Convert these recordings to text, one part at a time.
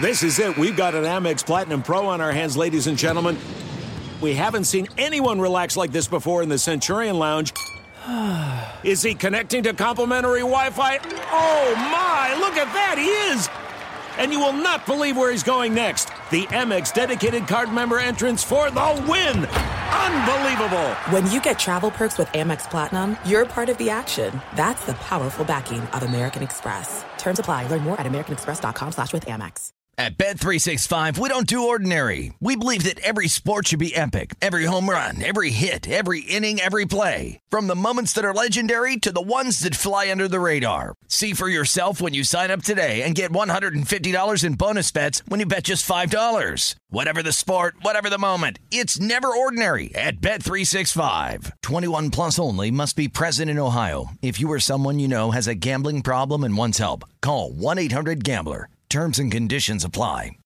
This is it. We've got an Amex Platinum Pro on our hands, ladies and gentlemen. We haven't seen anyone relax like this before in the Centurion Lounge. Is he connecting to complimentary Wi-Fi? Oh, my. Look at that. He is. And you will not believe where he's going next. The Amex dedicated card member entrance for the win. Unbelievable. When you get travel perks with Amex Platinum, you're part of the action. That's the powerful backing of American Express. Terms apply. Learn more at americanexpress.com/withAmex. At Bet365, we don't do ordinary. We believe that every sport should be epic. Every home run, every hit, every inning, every play. From the moments that are legendary to the ones that fly under the radar. See for yourself when you sign up today and get $150 in bonus bets when you bet just $5. Whatever the sport, whatever the moment, it's never ordinary at Bet365. 21 plus only. Must be present in Ohio. If you or someone you know has a gambling problem and wants help, call 1-800-GAMBLER. Terms and conditions apply.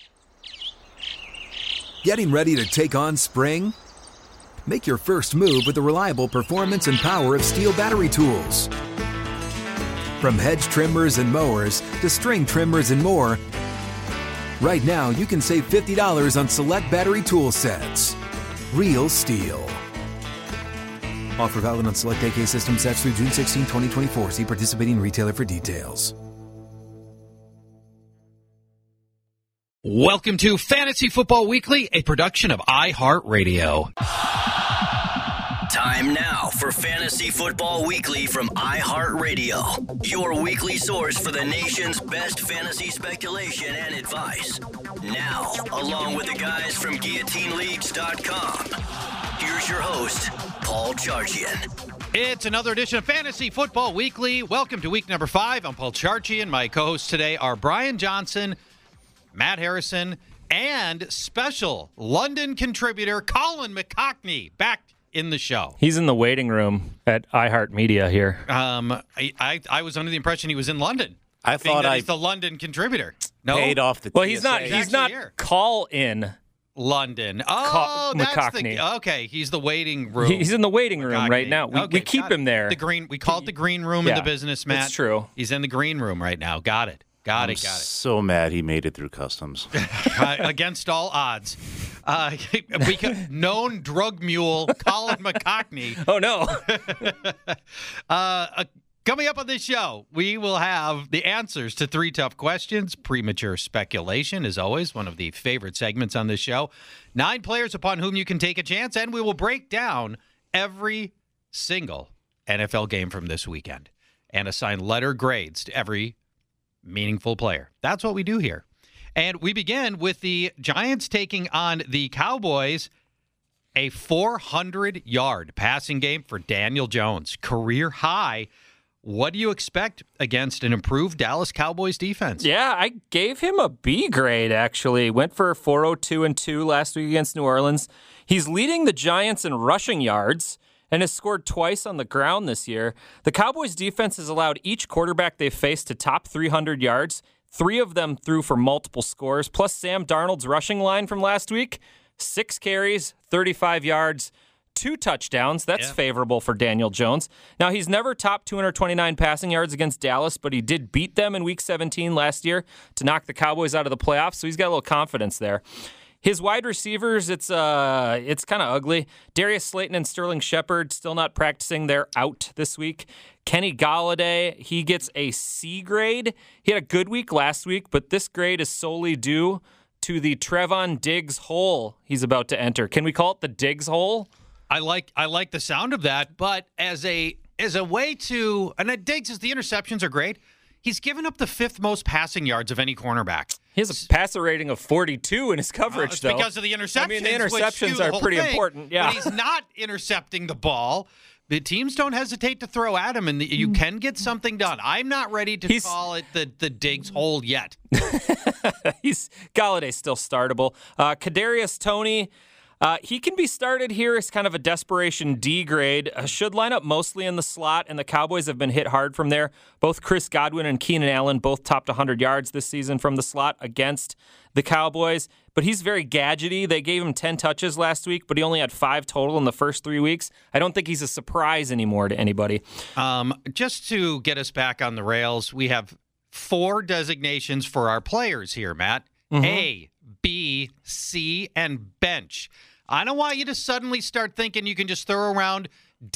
Getting ready to take on spring? Make your first move with the reliable performance and power of Steel battery tools. From hedge trimmers and mowers to string trimmers and more, right now you can save $50 on select battery tool sets. Real Steel. Offer valid on select AK system sets through June 16, 2024. See participating retailer for details. Welcome to Fantasy Football Weekly, a production of iHeartRadio. Time now for Fantasy Football Weekly from iHeartRadio, your weekly source for the nation's best fantasy speculation and advice. Now, along with the guys from GuillotineLeagues.com, here's your host, Paul Charchian. It's another edition of Fantasy Football Weekly. Welcome to week number 5. I'm Paul Charchian. My co-hosts today are Brian Johnson, Matt Harrison, and special London contributor Colin McCockney back in the show. He's in the waiting room at iHeartMedia here. I was under the impression he was in London. I thought he's the London contributor. No, paid off the. Well, TSA. he's not here. call in London. Oh, that's McCockney. Okay, he's the waiting room. He's in the waiting room McCockney. right now. We keep him there. We call it the green room in the business, Matt. It's true. He's in the green room right now. Got it. Got it. So mad he made it through customs. Against all odds. Known drug mule Colin McCockney. Oh, no. Coming up on this show, we will have the answers to 3 tough questions. Premature speculation, as always, one of the favorite segments on this show. 9 players upon whom you can take a chance, and we will break down every single NFL game from this weekend and assign letter grades to every meaningful player. That's what we do here. And we begin with the Giants taking on the Cowboys. A 400-yard passing game for Daniel Jones. Career high. What do you expect against an improved Dallas Cowboys defense? Yeah, I gave him a B grade, actually. Went for 402-2 last week against New Orleans. He's leading the Giants in rushing yards and has scored twice on the ground this year. The Cowboys defense has allowed each quarterback they've faced to top 300 yards. 3 of them threw for multiple scores, plus Sam Darnold's rushing line from last week. 6 carries, 35 yards, 2 touchdowns. That's favorable for Daniel Jones. Now, he's never topped 229 passing yards against Dallas, but he did beat them in Week 17 last year to knock the Cowboys out of the playoffs, so he's got a little confidence there. His wide receivers, it's kind of ugly. Darius Slayton and Sterling Shepard still not practicing. They're out this week. Kenny Golladay, he gets a C grade. He had a good week last week, but this grade is solely due to the Trevon Diggs hole he's about to enter. Can we call it the Diggs hole? I like the sound of that, but as a way to, and Diggs is the interceptions are great. He's given up the 5th most passing yards of any cornerback. He has a passer rating of 42 in his coverage, though. Because of the interceptions. I mean, the interceptions are pretty important. Yeah. But he's not intercepting the ball. The teams don't hesitate to throw at him, and you can get something done. I'm not ready to call it the Diggs hole yet. Galladay's still startable. Kadarius Toney, he can be started here as kind of a desperation D grade. Should line up mostly in the slot, and the Cowboys have been hit hard from there. Both Chris Godwin and Keenan Allen both topped 100 yards this season from the slot against the Cowboys. But he's very gadgety. They gave him 10 touches last week, but he only had 5 total in the first 3 weeks. I don't think he's a surprise anymore to anybody. Just to get us back on the rails, we have 4 designations for our players here, Matt. A, B, C, and bench. I don't want you to suddenly start thinking you can just throw around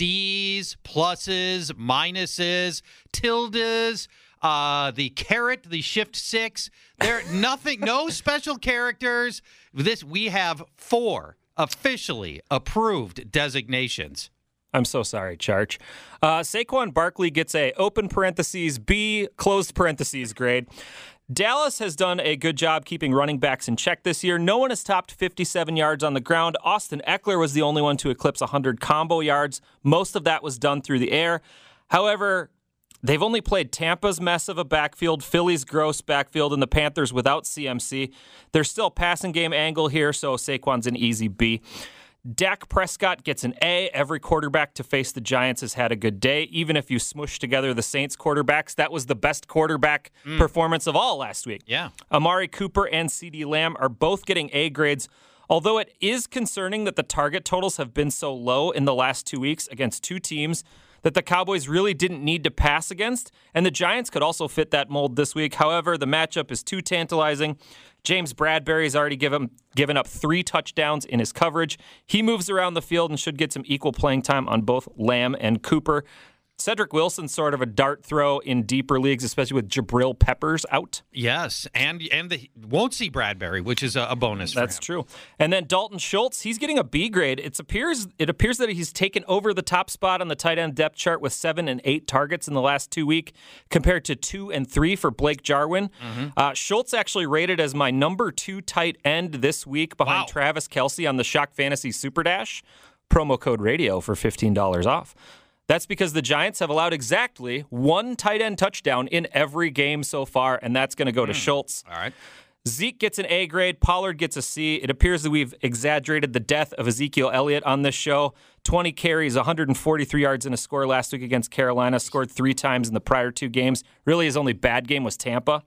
D's, pluses, minuses, tildes, the caret, the shift 6. There nothing, no special characters. We have 4 officially approved designations. I'm so sorry, Charch. Saquon Barkley gets a open parentheses B, closed parentheses grade. Dallas has done a good job keeping running backs in check this year. No one has topped 57 yards on the ground. Austin Eckler was the only one to eclipse 100 combo yards. Most of that was done through the air. However, they've only played Tampa's mess of a backfield, Philly's gross backfield, and the Panthers without CMC. There's still passing game angle here, so Saquon's an easy B. Dak Prescott gets an A. Every quarterback to face the Giants has had a good day. Even if you smush together the Saints quarterbacks, that was the best quarterback performance of all last week. Yeah. Amari Cooper and CeeDee Lamb are both getting A grades, although it is concerning that the target totals have been so low in the last 2 weeks against 2 teams that the Cowboys really didn't need to pass against, and the Giants could also fit that mold this week. However, the matchup is too tantalizing. James Bradbury's already given up 3 touchdowns in his coverage. He moves around the field and should get some equal playing time on both Lamb and Cooper. Cedric Wilson's sort of a dart throw in deeper leagues, especially with Jabril Peppers out. Yes, and won't see Bradbury, which is a bonus for him. That's true. And then Dalton Schultz, he's getting a B grade. It appears that he's taken over the top spot on the tight end depth chart with 7 and 8 targets in the last 2 weeks, compared to 2 and 3 for Blake Jarwin. Schultz actually rated as my number 2 tight end this week behind Travis Kelce on the Shock Fantasy Super Dash. Promo code radio for $15 off. That's because the Giants have allowed exactly 1 tight end touchdown in every game so far, and that's going to go to Schultz. All right. Zeke gets an A grade. Pollard gets a C. It appears that we've exaggerated the death of Ezekiel Elliott on this show. 20 carries, 143 yards in a score last week against Carolina. Scored 3 times in the prior 2 games. Really, his only bad game was Tampa.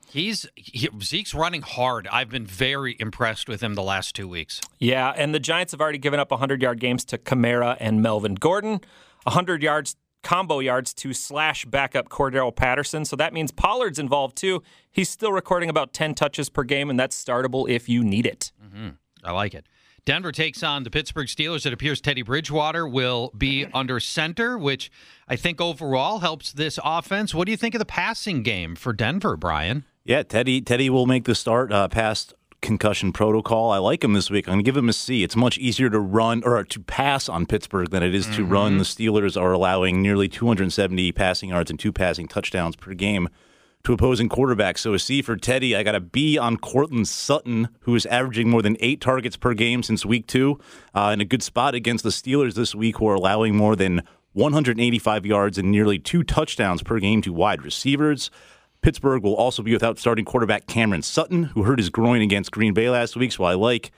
Zeke's running hard. I've been very impressed with him the last 2 weeks. Yeah, and the Giants have already given up 100-yard games to Kamara and Melvin Gordon. 100 yards, combo yards to / backup Cordero Patterson. So that means Pollard's involved too. He's still recording about 10 touches per game, and that's startable if you need it. I like it. Denver takes on the Pittsburgh Steelers. It appears Teddy Bridgewater will be under center, which I think overall helps this offense. What do you think of the passing game for Denver, Brian? Yeah, Teddy will make the start past concussion protocol. I like him this week. I'm going to give him a C. It's much easier to run or to pass on Pittsburgh than it is to run. The Steelers are allowing nearly 270 passing yards and 2 passing touchdowns per game to opposing quarterbacks. So a C for Teddy. I got a B on Courtland Sutton, who is averaging more than 8 targets per game since week 2, in a good spot against the Steelers this week, who are allowing more than 185 yards and nearly 2 touchdowns per game to wide receivers. Pittsburgh will also be without starting quarterback Cameron Sutton, who hurt his groin against Green Bay last week. So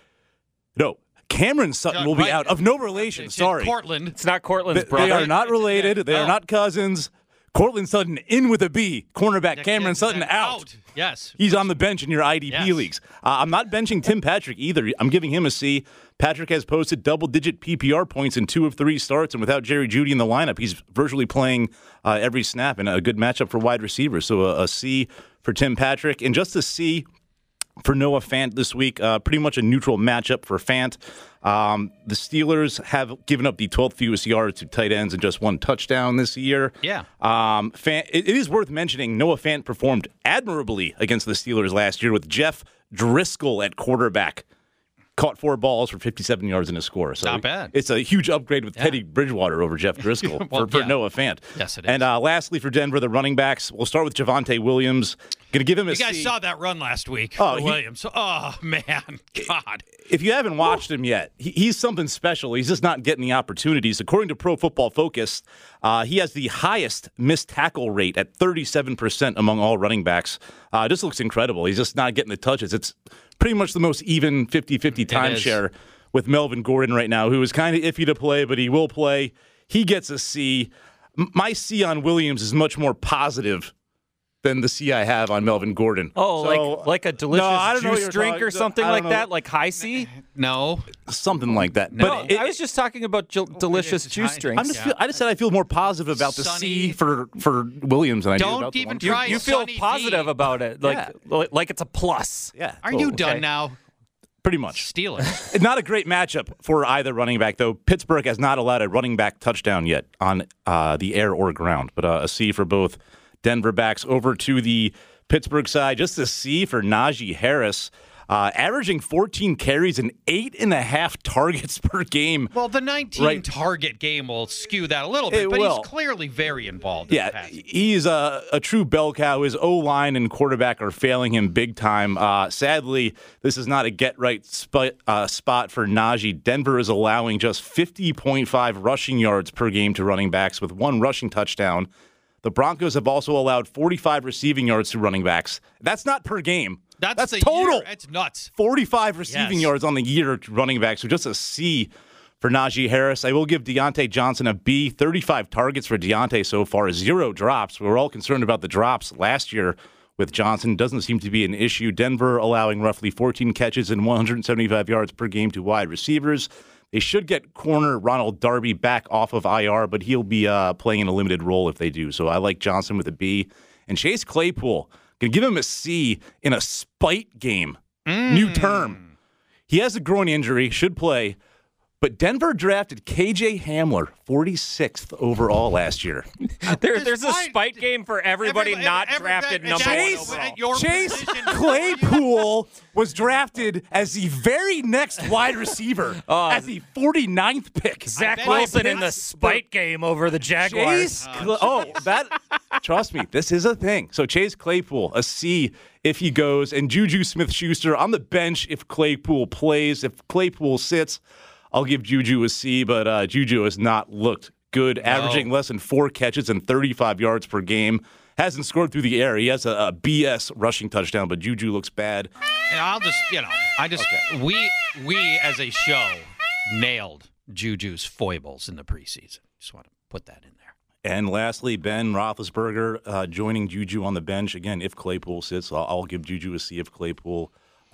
Cameron Sutton will be out, of no relation. Sorry. Cortland. It's not Cortland's brother. They are not related. They are not cousins. Courtland Sutton in with a B. Cornerback Cameron Sutton out. Yes. He's on the bench in your IDP leagues. I'm not benching Tim Patrick either. I'm giving him a C. Patrick has posted double-digit PPR points in 2 of 3 starts, and without Jerry Jeudy in the lineup, he's virtually playing every snap in a good matchup for wide receivers. So a C for Tim Patrick, and just a C for Noah Fant this week. Pretty much a neutral matchup for Fant. The Steelers have given up the 12th fewest yards to tight ends and just 1 touchdown this year. Yeah. It is worth mentioning Noah Fant performed admirably against the Steelers last year with Jeff Driscoll at quarterback. Caught 4 balls for 57 yards in a score. So not bad. It's a huge upgrade with Teddy Bridgewater over Jeff Driscoll for Noah Fant. Yes, it is. And lastly, for Denver, the running backs. We'll start with Javonte Williams. Going to give him a C. You guys saw that run last week for Williams. Oh, man. God. If you haven't watched him yet, he's something special. He's just not getting the opportunities. According to Pro Football Focus, he has the highest missed tackle rate at 37% among all running backs. Just looks incredible. He's just not getting the touches. It's pretty much the most even 50-50 timeshare with Melvin Gordon right now, who is kind of iffy to play, but he will play. He gets a C. My C on Williams is much more positive than the C I have on Melvin Gordon. Oh, So, like a delicious I don't know what juice you're drink talking- or something I don't like know. that, like High C? No. Something like that. No. But I was just talking about delicious it's juice High- drinks. I just said I feel more positive about the Sunny. C for Williams than I do Don't about the even one. try You feel Sunny positive D. about it, like it's a plus. Yeah. Are you totally. done Okay. now? Pretty much. Steelers. Not a great matchup for either running back, though. Pittsburgh has not allowed a running back touchdown yet on the air or ground, but a C for both Denver backs. Over to the Pittsburgh side, just a C for Najee Harris, averaging 14 carries and 8.5 targets per game. Well, the 19 Right. target game will skew that a little bit, It but will. he's clearly very involved in the Yeah, passing. he's a true bell cow. His O-line and quarterback are failing him big time. Sadly, this is not a get-right spot for Najee. Denver is allowing just 50.5 rushing yards per game to running backs with 1 rushing touchdown. The Broncos have also allowed 45 receiving yards to running backs. That's not per game. That's the total. year. It's nuts. 45 receiving Yes. yards on the year to running backs, so just a C for Najee Harris. I will give Deontay Johnson a B. 35 targets for Deontay so far, 0 drops. We were all concerned about the drops last year with Johnson. Doesn't seem to be an issue. Denver allowing roughly 14 catches and 175 yards per game to wide receivers. They should get corner Ronald Darby back off of IR, but he'll be playing in a limited role if they do. So I like Johnson with a B. And Chase Claypool, going to give him a C in a spite game. New term. He has a groin injury, should play. But Denver drafted KJ Hamler 46th overall last year. There's a spite game for everybody not drafted number one Chase, overall. Your Chase position- Claypool was drafted as the very next wide receiver, as the 49th pick. Zach bet Wilson in the Pitts- spite game over the Jaguars. Trust me, this is a thing. So Chase Claypool, a C if he goes, and Juju Smith-Schuster on the bench if Claypool plays. If Claypool sits, I'll give Juju a C, but Juju has not looked good, averaging less than 4 catches and 35 yards per game. Hasn't scored through the air. He has a BS rushing touchdown, but Juju looks bad. And I'll just, we as a show nailed Juju's foibles in the preseason. Just want to put that in there. And lastly, Ben Roethlisberger joining Juju on the bench. Again, if Claypool sits, I'll give Juju a C if Claypool.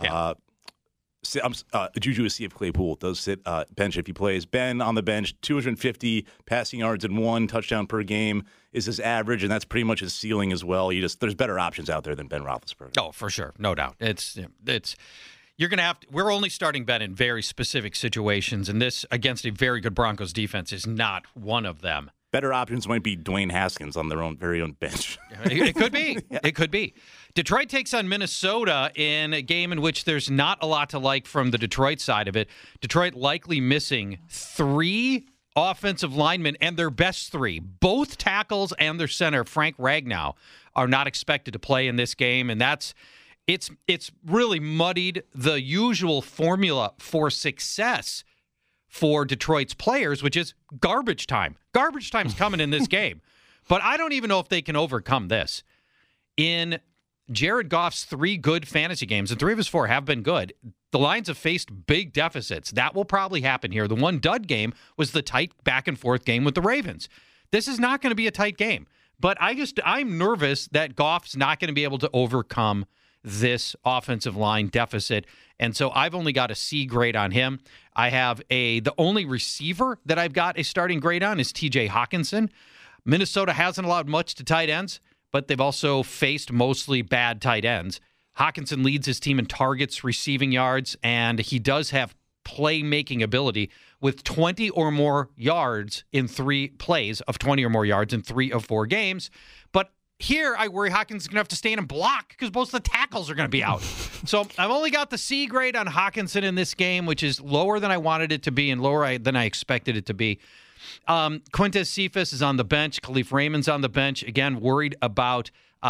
Juju a C if Claypool does sit bench if he plays. Ben on the bench, 250 passing yards and 1 touchdown per game is his average, and that's pretty much his ceiling as well. There's better options out there than Ben Roethlisberger. Oh, for sure. No doubt. You're going to have to, we're only starting Ben in very specific situations, and this against a very good Broncos defense is not one of them. Better options might be Dwayne Haskins on their very own bench. It could be. It could be. Detroit takes on Minnesota in a game in which there's not a lot to like from the Detroit side of it. Detroit likely missing 3 offensive linemen and their best 3. Both tackles and their center, Frank Ragnow, are not expected to play in this game, and it's really muddied the usual formula for success for Detroit's players, which is garbage time. Garbage time's coming in this game. But I don't even know if they can overcome this. In Jared Goff's 3 good fantasy games, and 3 of his 4 have been good, the Lions have faced big deficits. That will probably happen here. The one dud game was the tight back-and-forth game with the Ravens. This is not going to be a tight game. But I'm nervous that Goff's not going to be able to overcome this offensive line deficit. And so I've only got a C grade on him. I have the only receiver that I've got a starting grade on is TJ Hawkinson. Minnesota hasn't allowed much to tight ends, but they've also faced mostly bad tight ends. Hawkinson leads his team in targets, receiving yards, and he does have playmaking ability with 20 or more yards in 3 plays of 20 or more yards in 3 of 4 games. But here, I worry Hawkins is going to have to stay in and block because most of the tackles are going to be out. So I've only got the C grade on Hawkinson in this game, which is lower than I wanted it to be and lower than I expected it to be. Quintez Cephas is on the bench. Khalif Raymond's on the bench. Again, worried about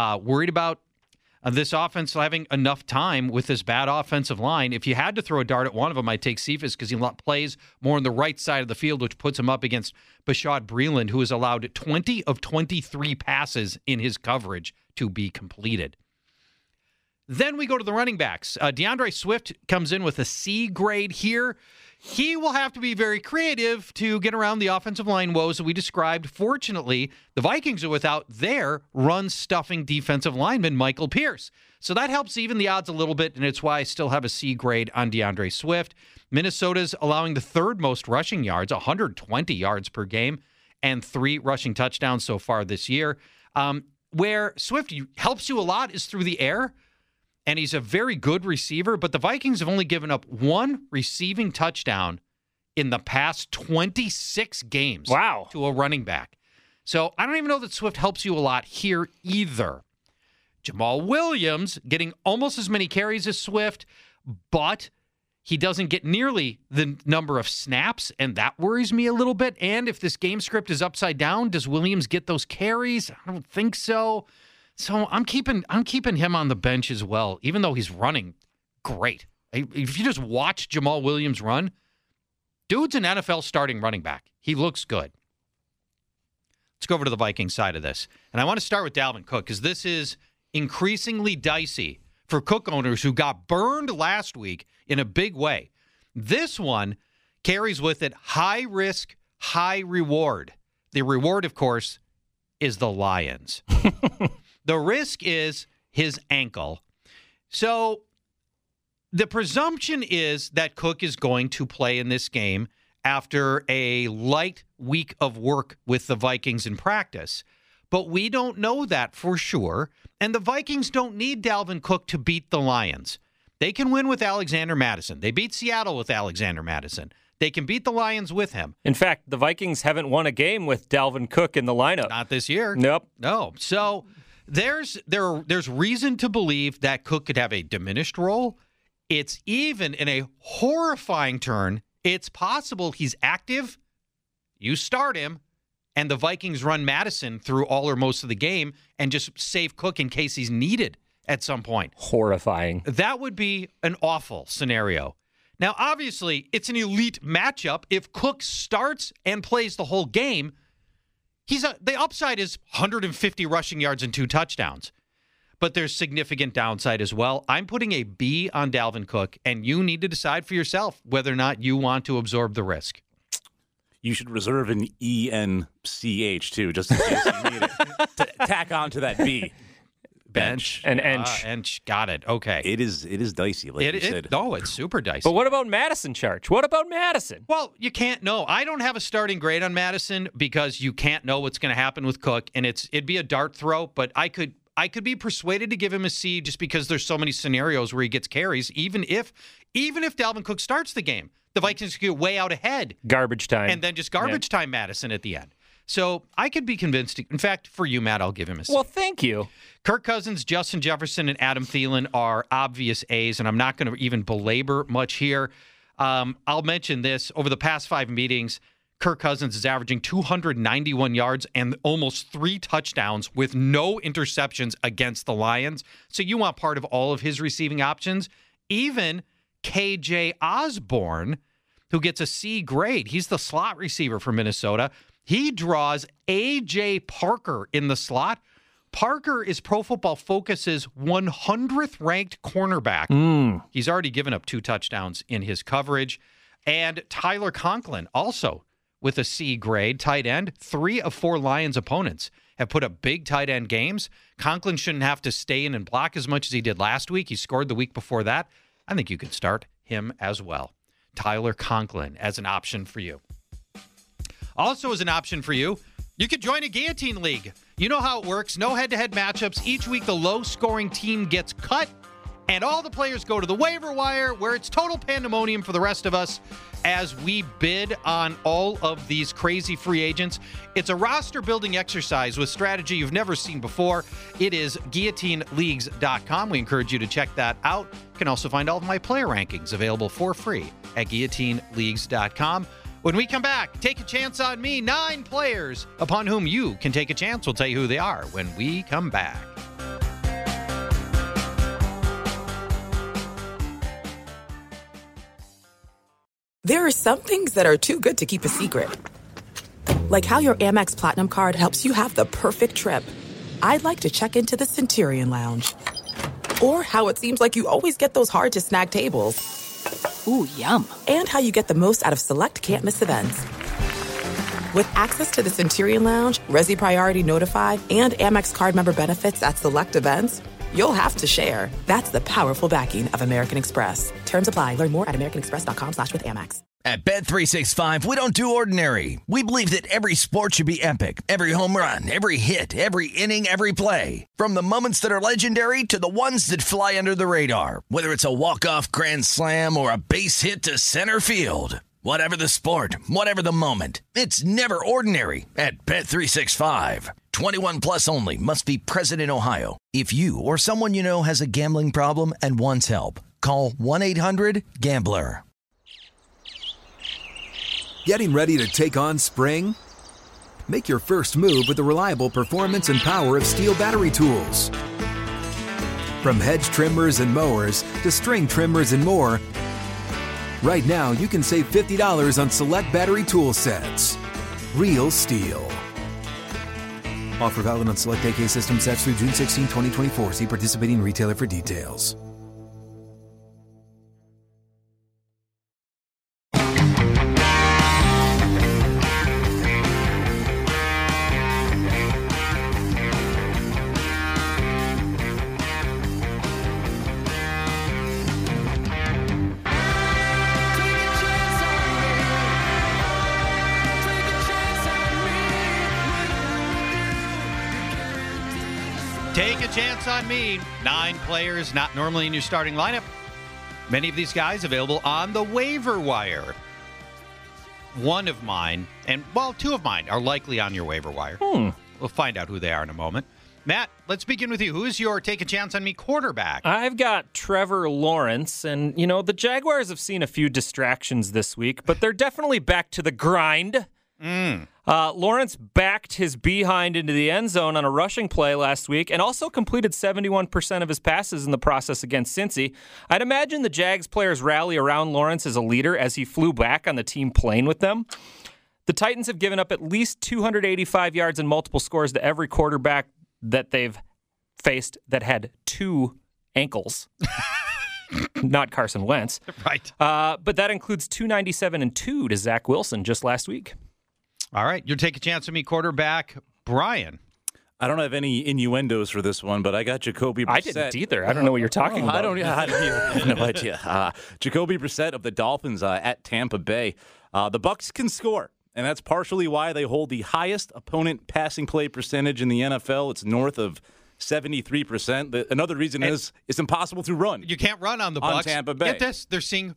this offense having enough time with this bad offensive line. If you had to throw a dart at one of them, I'd take Cephas because he plays more on the right side of the field, which puts him up against Bashad Breeland, who has allowed 20 of 23 passes in his coverage to be completed. Then we go to the running backs. DeAndre Swift comes in with a C grade here. he will have to be very creative to get around the offensive line woes that we described. Fortunately, the Vikings are without their run-stuffing defensive lineman, Michael Pierce. So that helps even the odds a little bit, and it's why I still have a C grade on DeAndre Swift. Minnesota's allowing the third most rushing yards, 120 yards per game, and 3 rushing touchdowns so far this year. Where Swift helps you a lot is through the air, and he's a very good receiver, but the Vikings have only given up 1 receiving touchdown in the past 26 games to a running back. So I don't even know that Swift helps you a lot here either. Jamal Williams getting almost as many carries as Swift, but he doesn't get nearly the number of snaps, and that worries me a little bit. And if this game script is upside down, does Williams get those carries? I don't think so. So I'm keeping him on the bench as well, even though he's running great. If you just watch Jamal Williams run, dude's an NFL starting running back. He looks good. Let's go over to the Vikings side of this. And I want to start with Dalvin Cook because this is increasingly dicey for Cook owners who got burned last week in a big way. This one carries with it high risk, high reward. The reward, of course, is the Lions. The risk is his ankle. So the presumption is that Cook is going to play in this game after a light week of work with the Vikings in practice. But we don't know that for sure. And the Vikings don't need Dalvin Cook to beat the Lions. They can win with Alexander Mattison. They beat Seattle with Alexander Mattison. They can beat the Lions with him. In fact, the Vikings haven't won a game with Dalvin Cook in the lineup. Not this year. Nope. No. So there's reason to believe that Cook could have a diminished role. It's even in a horrifying turn. It's possible he's active. You start him, and the Vikings run Mattison through all or most of the game and just save Cook in case he's needed at some point. Horrifying. That would be an awful scenario. Now, obviously, it's an elite matchup. If Cook starts and plays the whole game, the upside is 150 rushing yards and 2 touchdowns. But there's significant downside as well. I'm putting a B on Dalvin Cook, and you need to decide for yourself whether or not you want to absorb the risk. You should reserve an ENCH, too, just in case you need it. To tack on to that B. Bench. An ench. Ench. Got it. Okay. It is dicey, like you said. No, it's super dicey. But what about Madison, Charge? What about Madison? Well, you can't know. I don't have a starting grade on Madison because you can't know what's going to happen with Cook, and it'd be a dart throw, but I could be persuaded to give him a C just because there's so many scenarios where he gets carries, even if Dalvin Cook starts the game. The Vikings get way out ahead. Garbage time. And then just garbage time Madison at the end. So I could be convinced. In fact, for you, Matt, I'll give him a C. Well, thank you. Kirk Cousins, Justin Jefferson, and Adam Thielen are obvious A's, and I'm not going to even belabor much here. I'll mention this. Over the past 5 meetings, Kirk Cousins is averaging 291 yards and almost 3 touchdowns with no interceptions against the Lions. So you want part of all of his receiving options. Even KJ Osborne, who gets a C grade. He's the slot receiver for Minnesota. He draws A.J. Parker in the slot. Parker is Pro Football Focus's 100th ranked cornerback. He's already given up 2 touchdowns in his coverage. And Tyler Conklin, also with a C grade, tight end. 3 of 4 Lions opponents have put up big tight end games. Conklin shouldn't have to stay in and block as much as he did last week. He scored the week before that. I think you could start him as well. Tyler Conklin as an option for you. Also as an option for you, you could join a Guillotine League. You know how it works. No head-to-head matchups. Each week, the low-scoring team gets cut, and all the players go to the waiver wire, where it's total pandemonium for the rest of us as we bid on all of these crazy free agents. It's a roster-building exercise with strategy you've never seen before. It is GuillotineLeagues.com. We encourage you to check that out. You can also find all of my player rankings available for free at GuillotineLeagues.com. When we come back, take a chance on me. 9 players upon whom you can take a chance. We'll tell you who they are when we come back. There are some things that are too good to keep a secret. Like how your Amex Platinum card helps you have the perfect trip. I'd like to check into the Centurion Lounge. Or how it seems like you always get those hard-to-snag tables. Ooh, yum. And how you get the most out of select can't-miss events. With access to the Centurion Lounge, Resi Priority Notify, and Amex card member benefits at select events, you'll have to share. That's the powerful backing of American Express. Terms apply. Learn more at americanexpress.com/withAmex. At Bet365, we don't do ordinary. We believe that every sport should be epic. Every home run, every hit, every inning, every play. From the moments that are legendary to the ones that fly under the radar. Whether it's a walk-off grand slam or a base hit to center field. Whatever the sport, whatever the moment, it's never ordinary at Bet365. 21 plus only. Must be present in Ohio. If you or someone you know has a gambling problem and wants help, call 1-800-GAMBLER. Getting ready to take on spring? Make your first move with the reliable performance and power of Steel battery tools. From hedge trimmers and mowers to string trimmers and more, right now you can save $50 on select battery tool sets. Real Steel. Offer valid on select AK system sets through June 16, 2024. See participating retailer for details. Take a chance on me. 9 players not normally in your starting lineup. Many of these guys available on the waiver wire. One of mine, and well, 2 of mine are likely on your waiver wire. We'll find out who they are in a moment. Matt, let's begin with you. Who is your take a chance on me quarterback? I've got Trevor Lawrence, and, you know, the Jaguars have seen a few distractions this week, but they're definitely back to the grind. Lawrence backed his behind into the end zone on a rushing play last week and also completed 71% of his passes in the process against Cincy. I'd imagine the Jags players rally around Lawrence as a leader as he flew back on the team plane with them. The Titans have given up at least 285 yards and multiple scores to every quarterback that they've faced that had 2 ankles. Not Carson Wentz. Right. But that includes 297 and 2 to Zach Wilson just last week. All right. You'll take a chance on me quarterback, Brian. I don't have any innuendos for this one, but I got Jacoby Brissett. I didn't either. I don't know what you're talking about. I have no idea. Jacoby Brissett of the Dolphins at Tampa Bay. The Bucs can score, and that's partially why they hold the highest opponent passing play percentage in the NFL. It's north of 73%. Another reason is it's impossible to run. You can't run on the Bucs. On Tampa Bay. Get this. They're seeing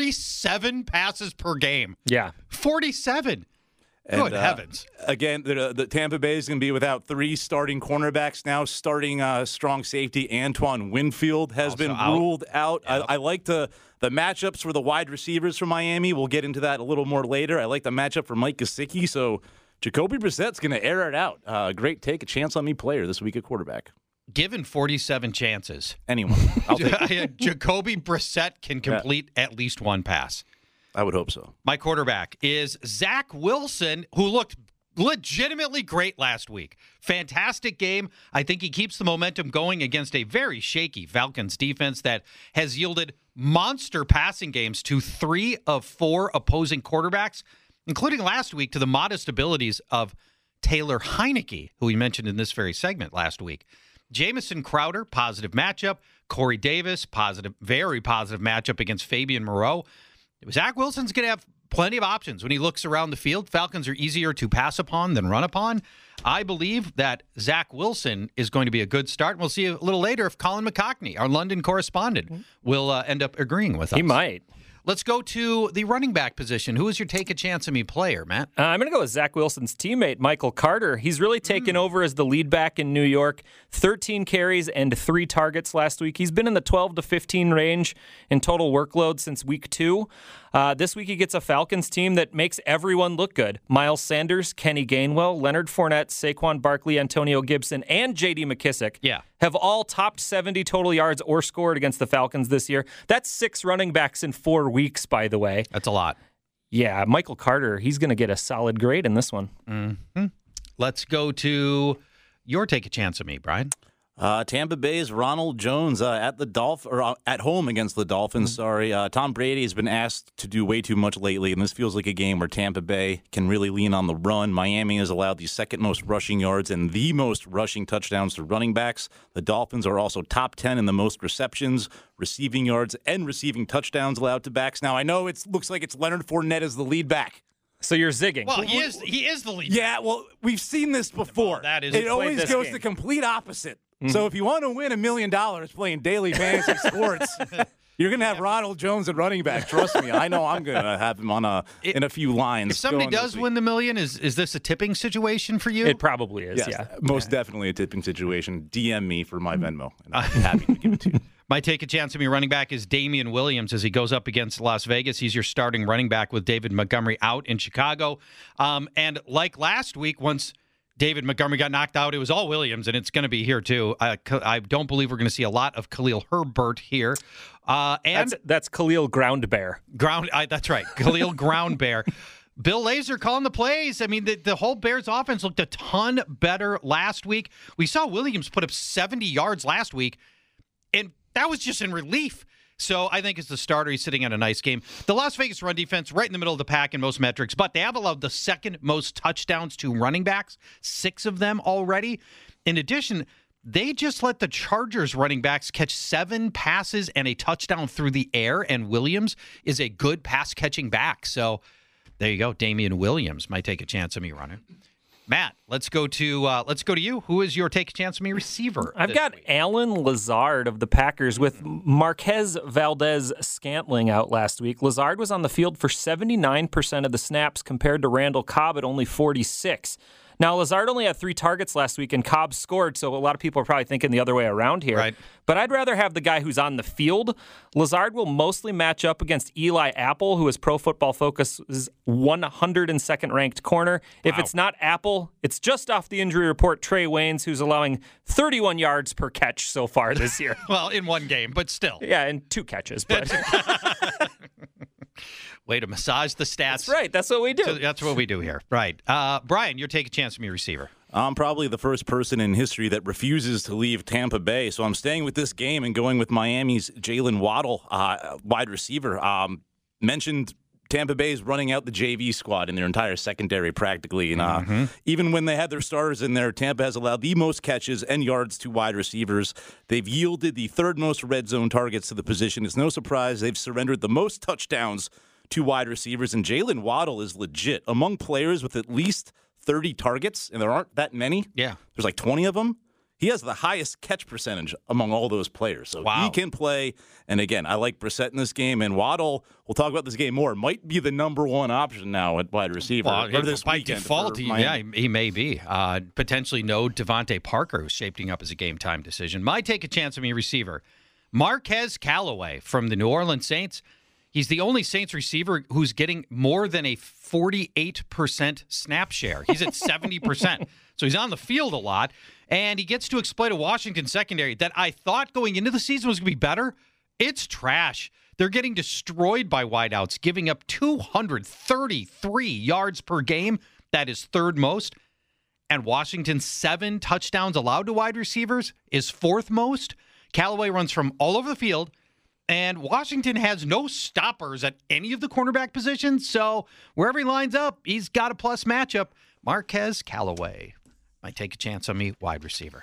47 passes per game. Yeah. 47. Good heavens. Again, the Tampa Bay is going to be without 3 starting cornerbacks now. Starting strong safety Antoine Winfield has also been ruled out. Yep. I like the matchups for the wide receivers from Miami. We'll get into that a little more later. I like the matchup for Mike Gesicki. So Jacoby Brissett's going to air it out. Great take, a chance on me player this week at quarterback. Given 47 chances. Anyone. I'll take it. Jacoby Brissett can complete at least 1 pass. I would hope so. My quarterback is Zach Wilson, who looked legitimately great last week. Fantastic game. I think he keeps the momentum going against a very shaky Falcons defense that has yielded monster passing games to 3 of 4 opposing quarterbacks, including last week to the modest abilities of Taylor Heineke, who we mentioned in this very segment last week. Jamison Crowder, positive matchup. Corey Davis, very positive matchup against Fabian Moreau. Zach Wilson's going to have plenty of options when he looks around the field. Falcons are easier to pass upon than run upon. I believe that Zach Wilson is going to be a good start. We'll see a little later if Colin McCockney, our London correspondent, will end up agreeing with us. He might. Let's go to the running back position. Who is your take a chance on me player, Matt? I'm going to go with Zach Wilson's teammate, Michael Carter. He's really taken over as the lead back in New York. 13 carries and 3 targets last week. He's been in the 12 to 15 range in total workload since week 2. This week he gets a Falcons team that makes everyone look good. Miles Sanders, Kenny Gainwell, Leonard Fournette, Saquon Barkley, Antonio Gibson, and J.D. McKissick have all topped 70 total yards or scored against the Falcons this year. That's 6 running backs in 4 weeks, by the way. That's a lot. Yeah, Michael Carter, he's going to get a solid grade in this one. Mm-hmm. Let's go to your take a chance on me, Brian. Tampa Bay's Ronald Jones at home against the Dolphins. Tom Brady has been asked to do way too much lately, and this feels like a game where Tampa Bay can really lean on the run. Miami has allowed the second most rushing yards and the most rushing touchdowns to running backs. The Dolphins are also top 10 in the most receptions, receiving yards, and receiving touchdowns allowed to backs. Now, I know it looks like it's Leonard Fournette as the lead back. So you're zigging. Well, he is the lead. Yeah, well, we've seen this before. It always goes the complete opposite. Mm-hmm. So if you want to win $1 million playing daily fantasy sports, you're going to have Ronald Jones at running back. Trust me. I know I'm going to have him in a few lines. If somebody does win the million, is this a tipping situation for you? It probably is, yes, most definitely a tipping situation. DM me for my Venmo, and I'm happy to give it to you. My take a chance on me running back is Damian Williams as he goes up against Las Vegas. He's your starting running back with David Montgomery out in Chicago. And like last week, once David Montgomery got knocked out, it was all Williams, and it's going to be here too. I don't believe we're going to see a lot of Khalil Herbert here. And that's Khalil Ground Bear. That's right, Khalil Ground Bear. Bill Lazor calling the plays. I mean, the whole Bears offense looked a ton better last week. We saw Williams put up 70 yards last week, and that was just in relief. So I think as the starter, he's sitting on a nice game. The Las Vegas run defense, right in the middle of the pack in most metrics, but they have allowed the second most touchdowns to running backs, 6 of them already. In addition, they just let the Chargers running backs catch 7 passes and a touchdown through the air, and Williams is a good pass-catching back. So there you go. Damian Williams might take a chance on me running. Matt, let's go to you. Who is your take a chance on me receiver? I've got week? Allen Lazard of the Packers with Marquez Valdez-Scantling out last week. Lazard was on the field for 79% of the snaps compared to Randall Cobb at only 46%. Now, Lazard only had 3 targets last week, and Cobb scored, so a lot of people are probably thinking the other way around here. Right. But I'd rather have the guy who's on the field. Lazard will mostly match up against Eli Apple, who is Pro Football Focus's 102nd ranked corner. If it's not Apple, it's just off the injury report Trey Waynes, who's allowing 31 yards per catch so far this year. Well, in one game, but still. Yeah, in 2 catches. But way to massage the stats. That's right. That's what we do. So that's what we do here. Right. Brian, you're taking a chance on me receiver. I'm probably the first person in history that refuses to leave Tampa Bay, so I'm staying with this game and going with Miami's Jalen Waddle, wide receiver. Mentioned Tampa Bay's running out the JV squad in their entire secondary practically. And even when they had their starters in there, Tampa has allowed the most catches and yards to wide receivers. They've yielded the 3rd most red zone targets to the position. It's no surprise they've surrendered the most touchdowns to wide receivers, and Jalen Waddle is legit. Among players with at least 30 targets, and there aren't that many. Yeah. There's like 20 of them. He has the highest catch percentage among all those players. So he can play. And again, I like Brissett in this game. And Waddle, we'll talk about this game more, might be the number 1 option now at wide receiver. Or this by default, he may be. Potentially no Devontae Parker, who's shaping up as a game-time decision. Might take a chance on me receiver. Marquez Callaway from the New Orleans Saints. He's the only Saints receiver who's getting more than a 48% snap share. He's at 70%. So he's on the field a lot. And he gets to exploit a Washington secondary that I thought going into the season was going to be better. It's trash. They're getting destroyed by wideouts, giving up 233 yards per game. That is 3rd most. And Washington's 7 touchdowns allowed to wide receivers is 4th most. Callaway runs from all over the field. And Washington has no stoppers at any of the cornerback positions. So wherever he lines up, he's got a plus matchup. Marquez Callaway might take a chance on me, wide receiver.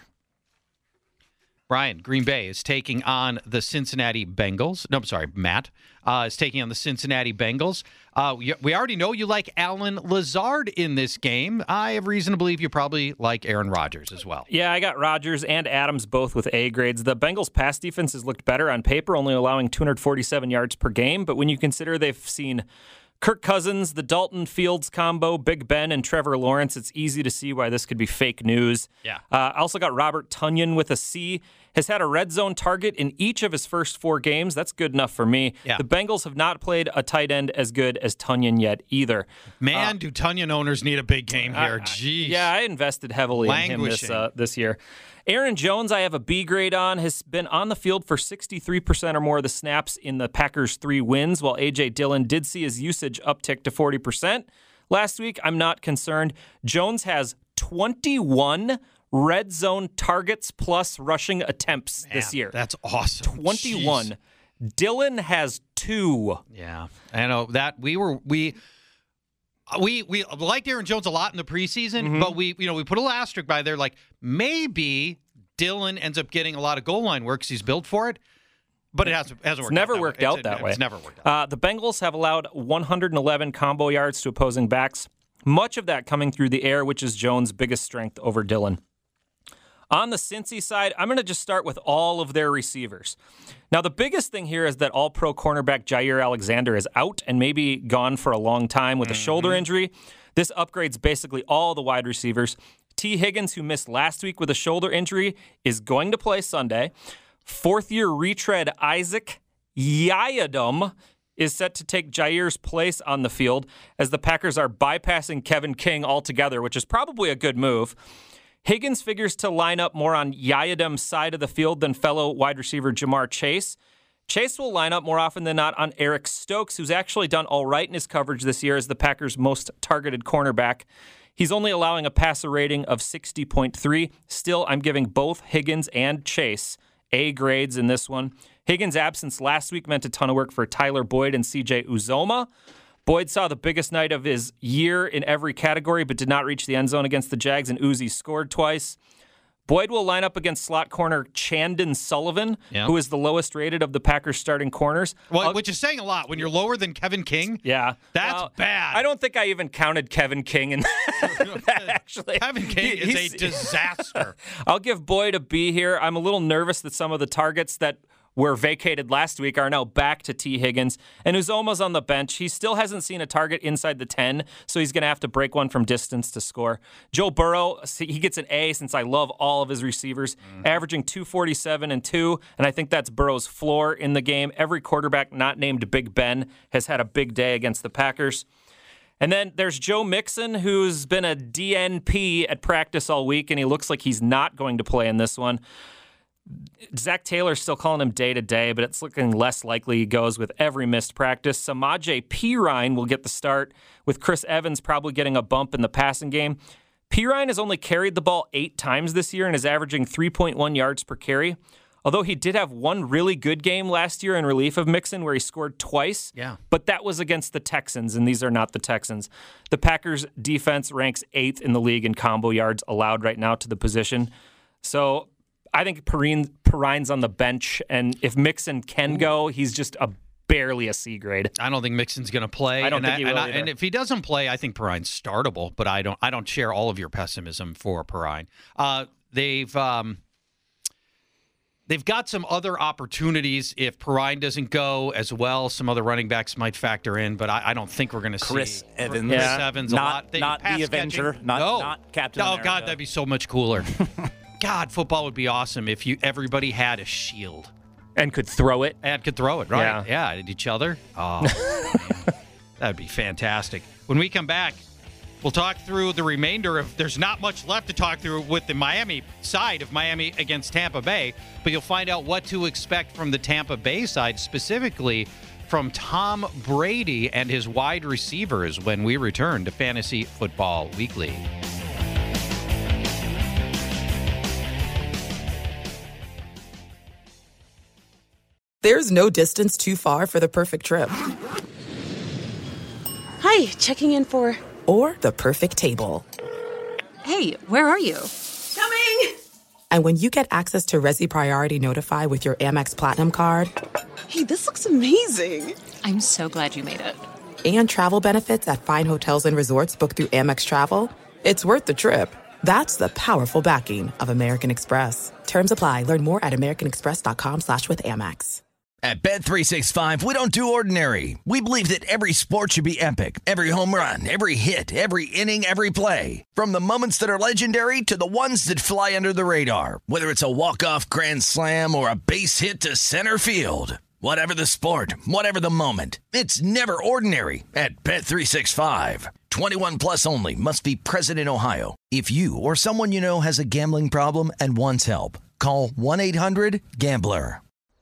Brian, Green Bay is taking on the Cincinnati Bengals. No, I'm sorry, Matt is taking on the Cincinnati Bengals. We already know you like Allen Lazard in this game. I have reason to believe you probably like Aaron Rodgers as well. Yeah, I got Rodgers and Adams both with A grades. The Bengals' pass defense has looked better on paper, only allowing 247 yards per game. But when you consider they've seen Kirk Cousins, the Dalton Fields combo, Big Ben, and Trevor Lawrence, it's easy to see why this could be fake news. Yeah. I also got Robert Tonyan with a C. Has had a red zone target in each of his first 4 games. That's good enough for me. Yeah. The Bengals have not played a tight end as good as Tonyan yet either. Man, do Tonyan owners need a big game here. Jeez. Yeah, I invested heavily in him this year. Aaron Jones, I have a B grade on, has been on the field for 63% or more of the snaps in the Packers' 3 wins, while A.J. Dillon did see his usage uptick to 40%. Last week, I'm not concerned. Jones has 21 red zone targets plus rushing attempts this year. That's awesome. 21. Jeez. Dylan has 2. Yeah, I know that we liked Aaron Jones a lot in the preseason, but we put a little asterisk by there, like maybe Dylan ends up getting a lot of goal line work because he's built for it. But it hasn't worked. It's never worked out that way. It's never worked out. The Bengals have allowed 111 combo yards to opposing backs, much of that coming through the air, which is Jones' biggest strength over Dylan. On the Cincy side, I'm going to just start with all of their receivers. Now, the biggest thing here is that all-pro cornerback Jair Alexander is out and maybe gone for a long time with a shoulder injury. This upgrades basically all the wide receivers. T. Higgins, who missed last week with a shoulder injury, is going to play Sunday. Fourth-year retread Isaac Yiadom is set to take Jair's place on the field as the Packers are bypassing Kevin King altogether, which is probably a good move. Higgins figures to line up more on Yiadom's side of the field than fellow wide receiver Jamar Chase. Chase will line up more often than not on Eric Stokes, who's actually done all right in his coverage this year as the Packers' most targeted cornerback. He's only allowing a passer rating of 60.3. Still, I'm giving both Higgins and Chase A grades in this one. Higgins' absence last week meant a ton of work for Tyler Boyd and C.J. Uzomah. Boyd saw the biggest night of his year in every category, but did not reach the end zone against the Jags, and Uzi scored twice. Boyd will line up against slot corner Chandon Sullivan, who is the lowest rated of the Packers starting corners. Well, which is saying a lot. When you're lower than Kevin King, that's bad. I don't think I even counted Kevin King in that, actually. Kevin King is a disaster. I'll give Boyd a B here. I'm a little nervous that some of the targets that were vacated last week are now back to T. Higgins. And Uzomah's on the bench. He still hasn't seen a target inside the 10, so he's going to have to break one from distance to score. Joe Burrow, he gets an A since I love all of his receivers, averaging 247 and 2, and I think that's Burrow's floor in the game. Every quarterback not named Big Ben has had a big day against the Packers. And then there's Joe Mixon, who's been a DNP at practice all week, and he looks like he's not going to play in this one. Zach Taylor's still calling him day-to-day, but it's looking less likely he goes with every missed practice. Samaje Perine will get the start, with Chris Evans probably getting a bump in the passing game. Perine has only carried the ball 8 times this year and is averaging 3.1 yards per carry, although he did have one really good game last year in relief of Mixon where he scored twice. But that was against the Texans, and these are not the Texans. The Packers' defense ranks 8th in the league in combo yards allowed right now to the position. So I think Perine's on the bench, and if Mixon can go, he's just barely a C grade. I don't think Mixon's going to play. I don't think he will either. And if he doesn't play, I think Perine's startable, but I don't share all of your pessimism for Perine. They've got some other opportunities if Perine doesn't go as well. Some other running backs might factor in, but I don't think we're going to see Chris Evans. Chris Evans Not a lot. the Avenger. Not Captain America. Oh, God, that'd be so much cooler. God, football would be awesome if everybody had a shield. And could throw it. And could throw it, right? Yeah, at each other. Oh, man. That'd be fantastic. When we come back, we'll talk through the remainder of, there's not much left to talk through with the Miami side of Miami against Tampa Bay, but you'll find out what to expect from the Tampa Bay side, specifically from Tom Brady and his wide receivers when we return to Fantasy Football Weekly. There's no distance too far for the perfect trip. Hi, checking in for... Or the perfect table. Hey, where are you? Coming! And when you get access to Resi Priority Notify with your Amex Platinum card... Hey, this looks amazing. I'm so glad you made it. And travel benefits at fine hotels and resorts booked through Amex Travel, it's worth the trip. That's the powerful backing of American Express. Terms apply. Learn more at americanexpress.com/withAmex. At Bet365, we don't do ordinary. We believe that every sport should be epic. Every home run, every hit, every inning, every play. From the moments that are legendary to the ones that fly under the radar. Whether it's a walk-off grand slam or a base hit to center field. Whatever the sport, whatever the moment. It's never ordinary at Bet365. 21 plus only. Must be present in Ohio. If you or someone you know has a gambling problem and wants help, call 1-800-GAMBLER.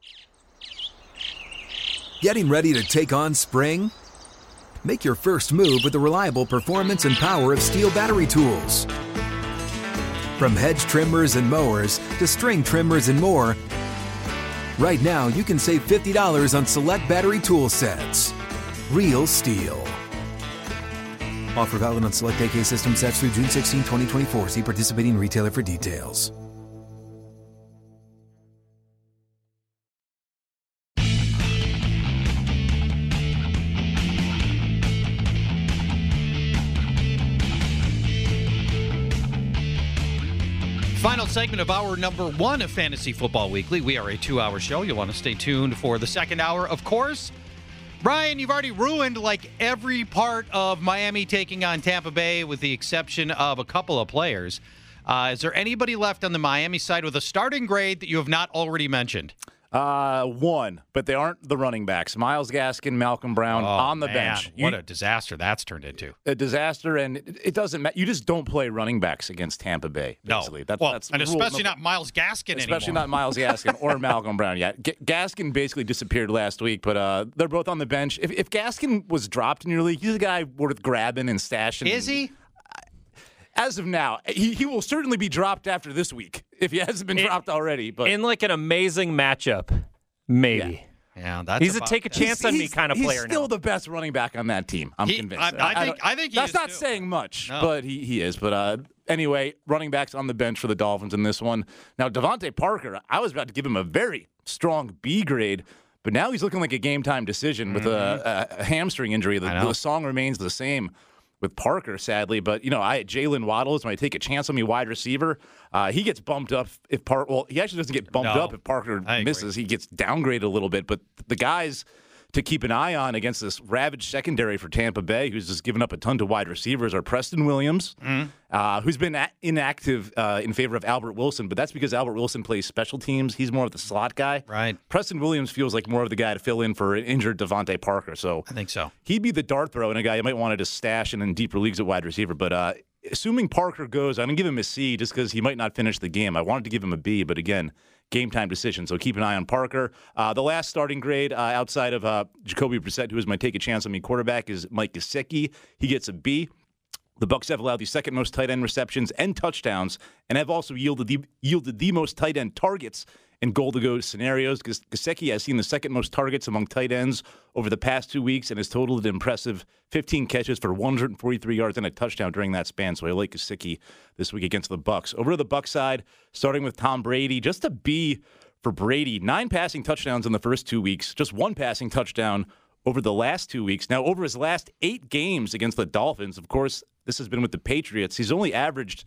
Getting ready to take on spring? Make your first move with the reliable performance and power of Steel battery tools. From hedge trimmers and mowers to string trimmers and more, right now you can save $50 on select battery tool sets. Real STIHL. Offer valid on select AK system sets through June 16, 2024. See participating retailer for details. Final segment of hour number 1 of Fantasy Football Weekly. We are a 2-hour show. You'll want to stay tuned for the second hour, of course. Brian, you've already ruined like every part of Miami taking on Tampa Bay with the exception of a couple of players. Is there anybody left on the Miami side with a starting grade that you have not already mentioned? One, but they aren't the running backs. Myles Gaskin, Malcolm Brown on the bench. What a disaster that's turned into. A disaster, and it doesn't matter. You just don't play running backs against Tampa Bay, basically. No. That's and especially not Myles Gaskin Especially anymore. not Myles Gaskin or Malcolm Brown yet. Gaskin basically disappeared last week, but they're both on the bench. If Gaskin was dropped in your league, he's a guy worth grabbing and stashing. Is he? As of now, he will certainly be dropped after this week if he hasn't been dropped already. But in like an amazing matchup, maybe. Yeah, that's he's a take a chance on me kind of player. He's still the best running back on that team. I'm convinced. I think he that's is not too. saying much, No. but he is. But anyway, running backs on the bench for the Dolphins in this one. Now, Devontae Parker, I was about to give him a very strong B grade, but now he's looking like a game time decision with a hamstring injury. The song remains the same with Parker, sadly. But, Jalen Waddle is my take a chance on me wide receiver. He gets bumped up if Parker. Well, he actually doesn't get bumped up if Parker misses. He gets downgraded a little bit. But the guys to keep an eye on against this ravaged secondary for Tampa Bay, who's just given up a ton to wide receivers, are Preston Williams, who's been inactive in favor of Albert Wilson, but that's because Albert Wilson plays special teams. He's more of the slot guy. Right. Preston Williams feels like more of the guy to fill in for an injured Devontae Parker. So I think so. He'd be the dart throw and a guy you might want to just stash in deeper leagues at wide receiver. But assuming Parker goes, I'm going to give him a C just because he might not finish the game. I wanted to give him a B, but again, game time decision. So keep an eye on Parker. The last starting grade outside of Jacoby Brissett, who is my take a chance on me quarterback, is Mike Gesicki. He gets a B. The Bucs have allowed the second most tight end receptions and touchdowns, and have also yielded the most tight end targets in goal-to-go scenarios. Gesicki has seen the second most targets among tight ends over the past 2 weeks and has totaled an impressive 15 catches for 143 yards and a touchdown during that span. So I like Gesicki this week against the Bucs. Over to the Bucs side, starting with Tom Brady, just a B for Brady. 9 passing touchdowns in the first 2 weeks, just 1 passing touchdown over the last 2 weeks. Now, over his last 8 games against the Dolphins, of course, this has been with the Patriots, he's only averaged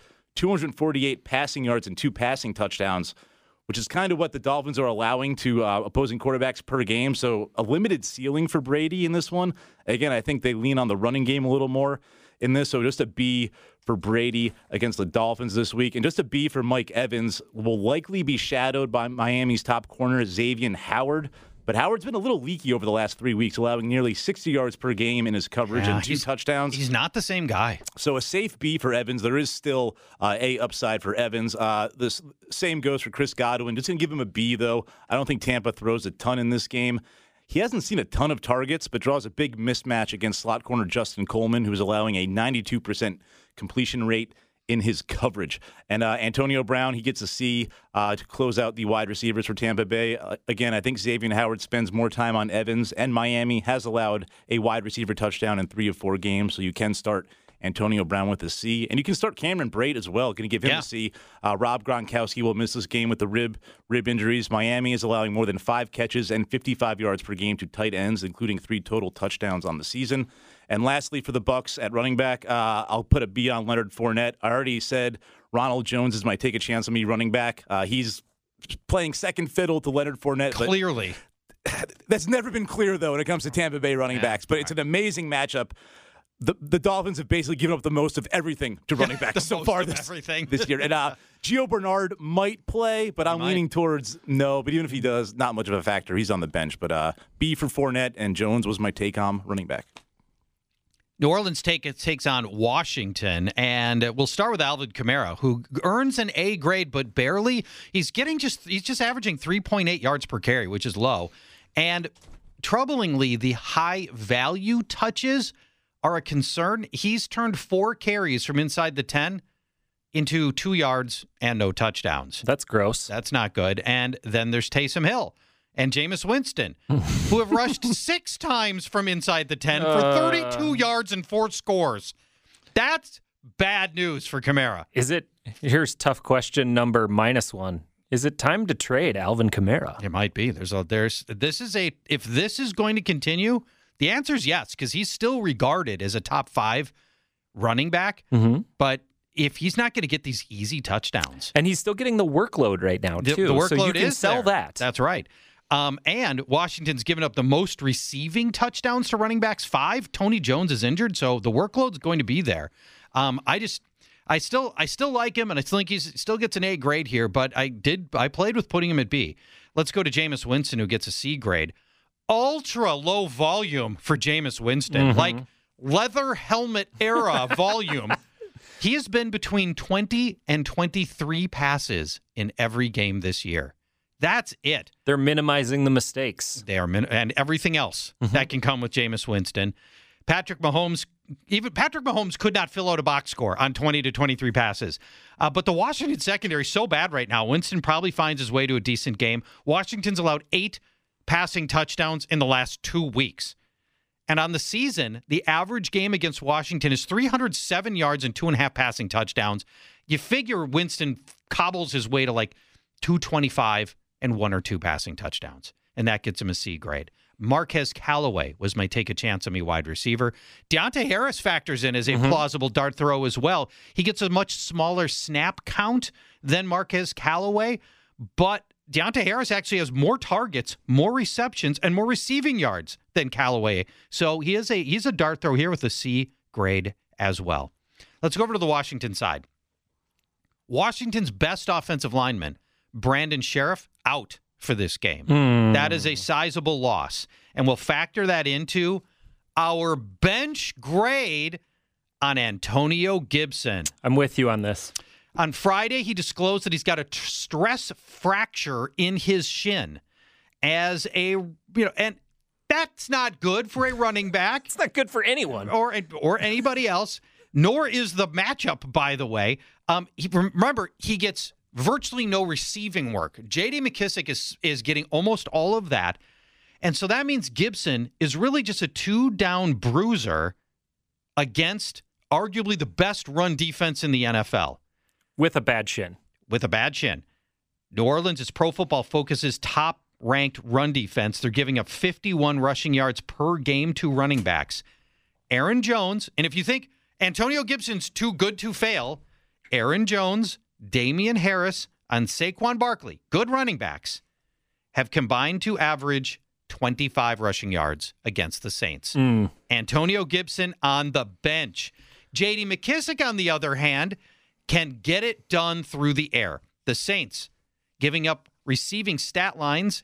248 passing yards and 2 passing touchdowns, which is kind of what the Dolphins are allowing to opposing quarterbacks per game. So a limited ceiling for Brady in this one. Again, I think they lean on the running game a little more in this. So just a B for Brady against the Dolphins this week. And just a B for Mike Evans. Will likely be shadowed by Miami's top corner, Xavier Howard. But Howard's been a little leaky over the last 3 weeks, allowing nearly 60 yards per game in his coverage and 2 touchdowns. He's not the same guy. So a safe B for Evans. There is still a upside for Evans. This same goes for Chris Godwin. Just going to give him a B, though. I don't think Tampa throws a ton in this game. He hasn't seen a ton of targets, but draws a big mismatch against slot corner Justin Coleman, who's allowing a 92% completion rate in his coverage. And Antonio Brown, he gets a C to close out the wide receivers for Tampa Bay. Again, I think Xavier Howard spends more time on Evans, and Miami has allowed a wide receiver touchdown in 3 of 4 games, so you can start Antonio Brown with a C. And you can start Cameron Brate as well. Going to give him a C. Rob Gronkowski will miss this game with the rib injuries. Miami is allowing more than 5 catches and 55 yards per game to tight ends, including 3 total touchdowns on the season. And lastly, for the Bucs at running back, I'll put a B on Leonard Fournette. I already said Ronald Jones is my take a chance on me running back. He's playing second fiddle to Leonard Fournette. Clearly. That's never been clear, though, when it comes to Tampa Bay running backs. But it's an amazing matchup. The Dolphins have basically given up the most of everything to running backs so far this year. And Gio Bernard might play, but I'm leaning towards no. But even if he does, not much of a factor. He's on the bench. But B for Fournette, and Jones was my take-home running back. New Orleans takes on Washington, and we'll start with Alvin Kamara, who earns an A grade, but barely. He's just averaging 3.8 yards per carry, which is low. And troublingly, the high value touches are a concern. He's turned 4 carries from inside the 10 into 2 yards and no touchdowns. That's gross. That's not good. And then there's Taysom Hill and Jameis Winston, who have rushed 6 times from inside the 10 for 32 yards and 4 scores. That's bad news for Kamara. Here's tough question number -1. Is it time to trade Alvin Kamara? It might be. If this is going to continue, the answer is yes, because he's still regarded as a top 5 running back. Mm-hmm. But if he's not going to get these easy touchdowns. And he's still getting the workload right now, too. The workload so you can sell there. that. That's right. And Washington's given up the most receiving touchdowns to running backs, 5. Tony Jones is injured, so the workload's going to be there. I still like him, and I think he still gets an A grade here, but I played with putting him at B. Let's go to Jameis Winston, who gets a C grade. Ultra low volume for Jameis Winston, like leather helmet era volume. He has been between 20 and 23 passes in every game this year. That's it. They're minimizing the mistakes. They are, and everything else that can come with Jameis Winston. Patrick Mahomes could not fill out a box score on 20 to 23 passes. But the Washington secondary is so bad right now. Winston probably finds his way to a decent game. Washington's allowed 8 passing touchdowns in the last 2 weeks. And on the season, the average game against Washington is 307 yards and 2.5 passing touchdowns. You figure Winston cobbles his way to like 225 and 1 or 2 passing touchdowns, and that gets him a C grade. Marquez Callaway was my take a chance on me wide receiver. Deontay Harris factors in as a plausible dart throw as well. He gets a much smaller snap count than Marquez Callaway, but Deontay Harris actually has more targets, more receptions, and more receiving yards than Callaway. So he's a dart throw here with a C grade as well. Let's go over to the Washington side. Washington's best offensive lineman, Brandon Sheriff, out for this game. That is a sizable loss. And we'll factor that into our bench grade on Antonio Gibson. I'm with you on this. On Friday, he disclosed that he's got a stress fracture in his shin and that's not good for a running back. It's not good for anyone. Or anybody else, nor is the matchup, by the way. Remember, he gets virtually no receiving work. J.D. McKissic is getting almost all of that. And so that means Gibson is really just a 2-down bruiser against arguably the best run defense in the NFL. With a bad shin. New Orleans is Pro Football Focus's top-ranked run defense. They're giving up 51 rushing yards per game to running backs. Aaron Jones, and if you think Antonio Gibson's too good to fail, Aaron Jones, Damian Harris, and Saquon Barkley, good running backs, have combined to average 25 rushing yards against the Saints. Antonio Gibson on the bench. J.D. McKissic, on the other hand, can get it done through the air. The Saints has given up receiving stat lines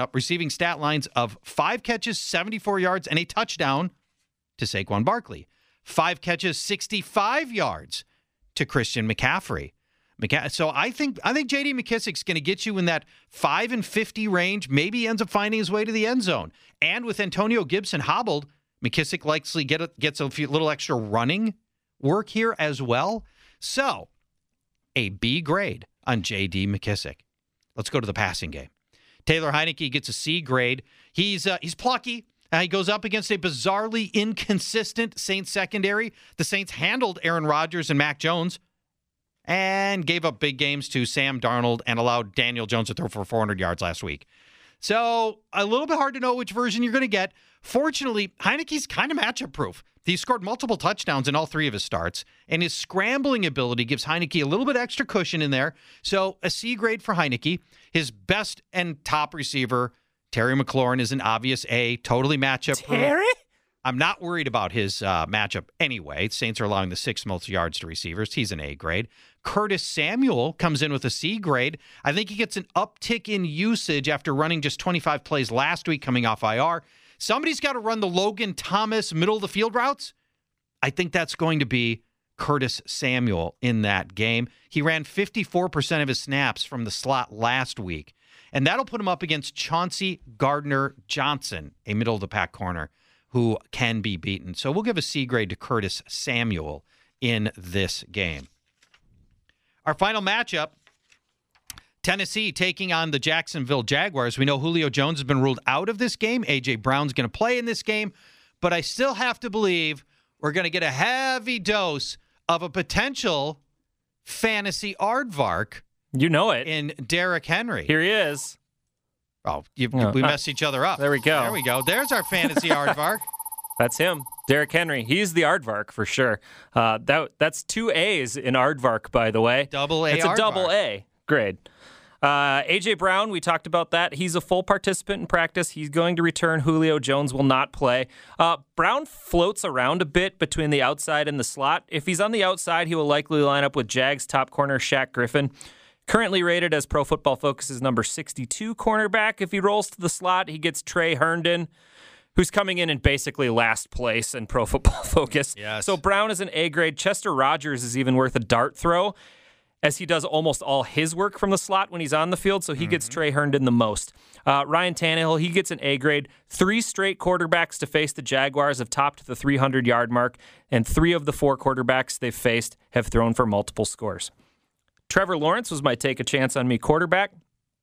of 5 catches, 74 yards, and a touchdown to Saquon Barkley. 5 catches, 65 yards to Christian McCaffrey. So I think J.D. McKissic's going to get you in that 5 and 50 range. Maybe he ends up finding his way to the end zone. And with Antonio Gibson hobbled, McKissic likely gets a little extra running work here as well. So a B grade on J.D. McKissic. Let's go to the passing game. Taylor Heinicke gets a C grade. He's plucky. He goes up against a bizarrely inconsistent Saints secondary. The Saints handled Aaron Rodgers and Mac Jones and gave up big games to Sam Darnold and allowed Daniel Jones to throw for 400 yards last week. So a little bit hard to know which version you're going to get. Fortunately, Heinicke's kind of matchup proof. He scored multiple touchdowns in all 3 of his starts, and his scrambling ability gives Heinicke a little bit extra cushion in there. So a C grade for Heinicke. His best and top receiver, Terry McLaurin, is an obvious A. Totally matchup proof. Terry? I'm not worried about his matchup anyway. Saints are allowing the 6th most yards to receivers. He's an A grade. Curtis Samuel comes in with a C grade. I think he gets an uptick in usage after running just 25 plays last week coming off IR. Somebody's got to run the Logan Thomas middle-of-the-field routes. I think that's going to be Curtis Samuel in that game. He ran 54% of his snaps from the slot last week, and that'll put him up against Chauncey Gardner-Johnson, a middle-of-the-pack corner who can be beaten. So we'll give a C grade to Curtis Samuel in this game. Our final matchup, Tennessee taking on the Jacksonville Jaguars. We know Julio Jones has been ruled out of this game. A.J. Brown's going to play in this game. But I still have to believe we're going to get a heavy dose of a potential fantasy aardvark. You know it. In Derrick Henry. Here he is. Oh, we messed each other up. There we go. There we go. There's our fantasy aardvark. That's him. Derrick Henry. He's the aardvark for sure. That's 2 A's in aardvark, by the way. Double A. It's a double A grade. A.J. Brown, we talked about that. He's a full participant in practice. He's going to return. Julio Jones will not play. Brown floats around a bit between the outside and the slot. If he's on the outside, he will likely line up with Jags top corner Shaq Griffin. Currently rated as Pro Football Focus's number 62 cornerback. If he rolls to the slot, he gets Trey Herndon, who's coming in basically last place in Pro Football Focus. Yes. So Brown is an A grade. Chester Rogers is even worth a dart throw, as he does almost all his work from the slot when he's on the field, so he gets Trey Herndon the most. Ryan Tannehill, he gets an A grade. 3 straight quarterbacks to face the Jaguars have topped the 300-yard mark, and 3 of the 4 quarterbacks they've faced have thrown for multiple scores. Trevor Lawrence was my take a chance on me quarterback.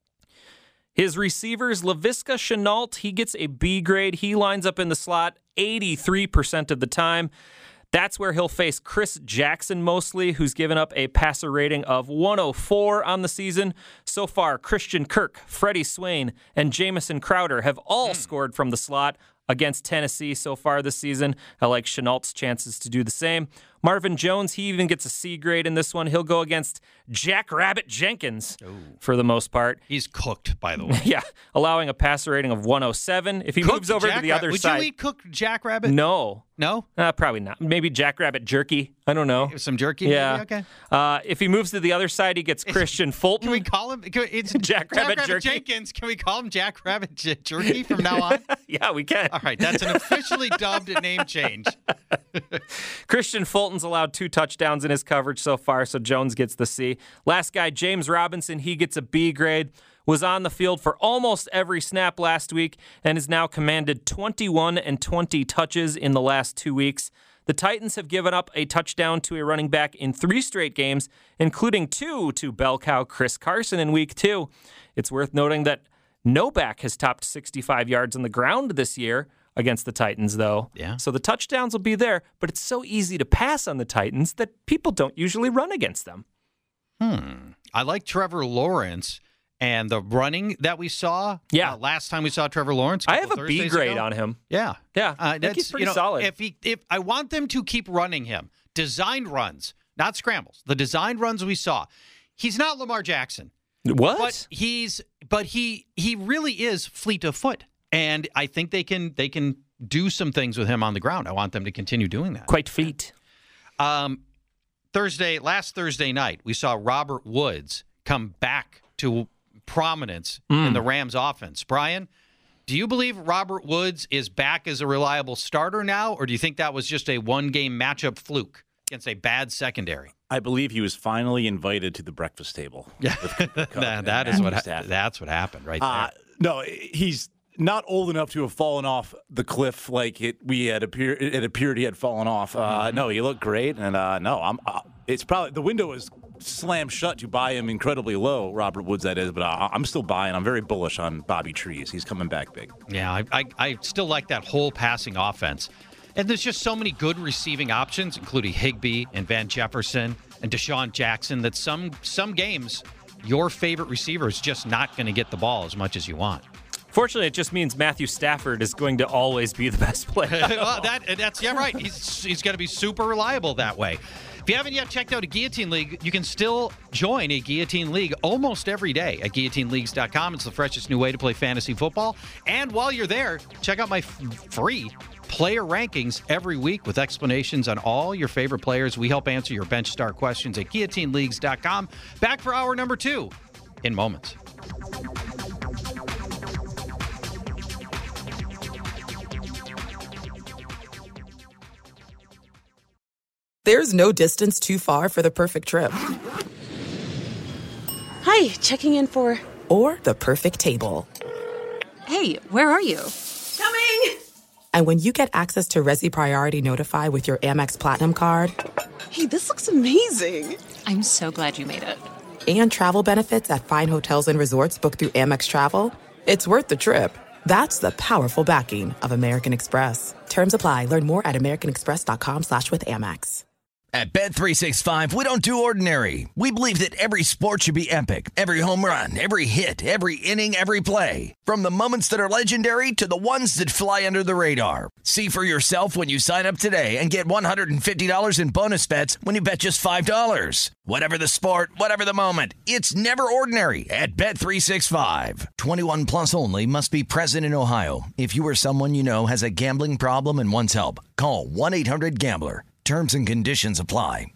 His receivers, Laviska Shenault, he gets a B grade. He lines up in the slot 83% of the time. That's where he'll face Chris Jackson mostly, who's given up a passer rating of 104 on the season. So far, Christian Kirk, Freddie Swain, and Jamison Crowder have all scored from the slot against Tennessee so far this season. I like Chenault's chances to do the same. Marvin Jones, he even gets a C grade in this one. He'll go against Jack Rabbit Jenkins for the most part. He's cooked, by the way. Yeah, allowing a passer rating of 107. If he moves over to the other side. Would you eat cooked Jackrabbit? No. No? Probably not. Maybe Jackrabbit jerky. I don't know. Some jerky? Yeah. Maybe? Okay. If he moves to the other side, he gets Christian Fulton. Can we call him? It's Jackrabbit Jerky Jenkins. Can we call him Jackrabbit Jerky from now on? Yeah, we can. All right. That's an officially dubbed name change. Christian Fulton's allowed 2 touchdowns in his coverage so far, so Jones gets the C. Last guy, James Robinson, he gets a B grade. Was on the field for almost every snap last week and has now commanded 21 and 20 touches in the last 2 weeks. The Titans have given up a touchdown to a running back in 3 straight games, including 2 to bell cow Chris Carson in week 2. It's worth noting that no back has topped 65 yards on the ground this year against the Titans, though. Yeah. So the touchdowns will be there, but it's so easy to pass on the Titans that people don't usually run against them. I like Trevor Lawrence. And the running that we saw, last time we saw Trevor Lawrence, I have a B grade on him. Yeah, I think he's pretty solid. If I want them to keep running him, designed runs, not scrambles, the designed runs we saw. He's not Lamar Jackson. What? But he really is fleet of foot, and I think they can do some things with him on the ground. I want them to continue doing that. Quite fleet. Last Thursday night, we saw Robert Woods come back to prominence in the Rams offense. Brian, do you believe Robert Woods is back as a reliable starter now, or do you think that was just a one-game matchup fluke against a bad secondary? I believe he was finally invited to the breakfast table. Yeah, that's what happened right there. No, he's not old enough to have fallen off the cliff like it appeared he had fallen off. No, he looked great, and it's probably the window is slammed shut to buy him incredibly low, Robert Woods that is, but I'm still buying. I'm very bullish on Bobby Trees. He's coming back big. Yeah, I still like that whole passing offense. And there's just so many good receiving options, including Higbee and Van Jefferson and Deshaun Jackson, that some games your favorite receiver is just not going to get the ball as much as you want. Fortunately, it just means Matthew Stafford is going to always be the best player. Well, that's right. He's going to be super reliable that way. If you haven't yet checked out a Guillotine League, you can still join a Guillotine League almost every day at GuillotineLeagues.com. It's the freshest new way to play fantasy football. And while you're there, check out my free player rankings every week with explanations on all your favorite players. We help answer your bench star questions at GuillotineLeagues.com. Back for hour number 2 in moments. There's no distance too far for the perfect trip. Hi, checking in for... Or the perfect table. Hey, where are you? Coming! And when you get access to Resi Priority Notify with your Amex Platinum card... Hey, this looks amazing. I'm so glad you made it. And travel benefits at fine hotels and resorts booked through Amex Travel, it's worth the trip. That's the powerful backing of American Express. Terms apply. Learn more at americanexpress.com/withAmex. At Bet365, we don't do ordinary. We believe that every sport should be epic. Every home run, every hit, every inning, every play. From the moments that are legendary to the ones that fly under the radar. See for yourself when you sign up today and get $150 in bonus bets when you bet just $5. Whatever the sport, whatever the moment, it's never ordinary at Bet365. 21 plus only. Must be present in Ohio. If you or someone you know has a gambling problem and wants help, call 1-800-GAMBLER. Terms and conditions apply.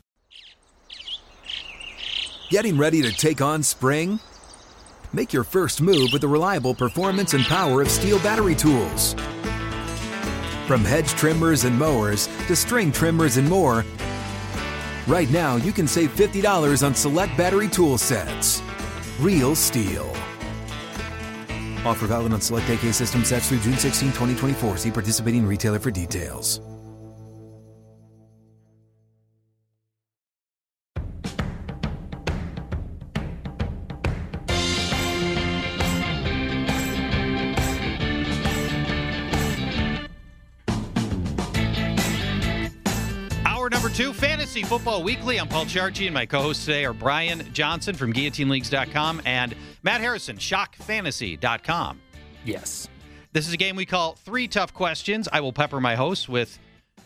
Getting ready to take on spring? Make your first move with the reliable performance and power of Steel battery tools. From hedge trimmers and mowers to string trimmers and more, right now you can save $50 on select battery tool sets. Real Steel. Offer valid on select AK system sets through June 16, 2024. See participating retailer for details. Number 2, Fantasy Football Weekly. I'm Paul Charchi, and my co-hosts today are Brian Johnson from GuillotineLeagues.com and Matt Harrison, ShockFantasy.com. Yes. This is a game we call 3 Tough Questions. I will pepper my hosts with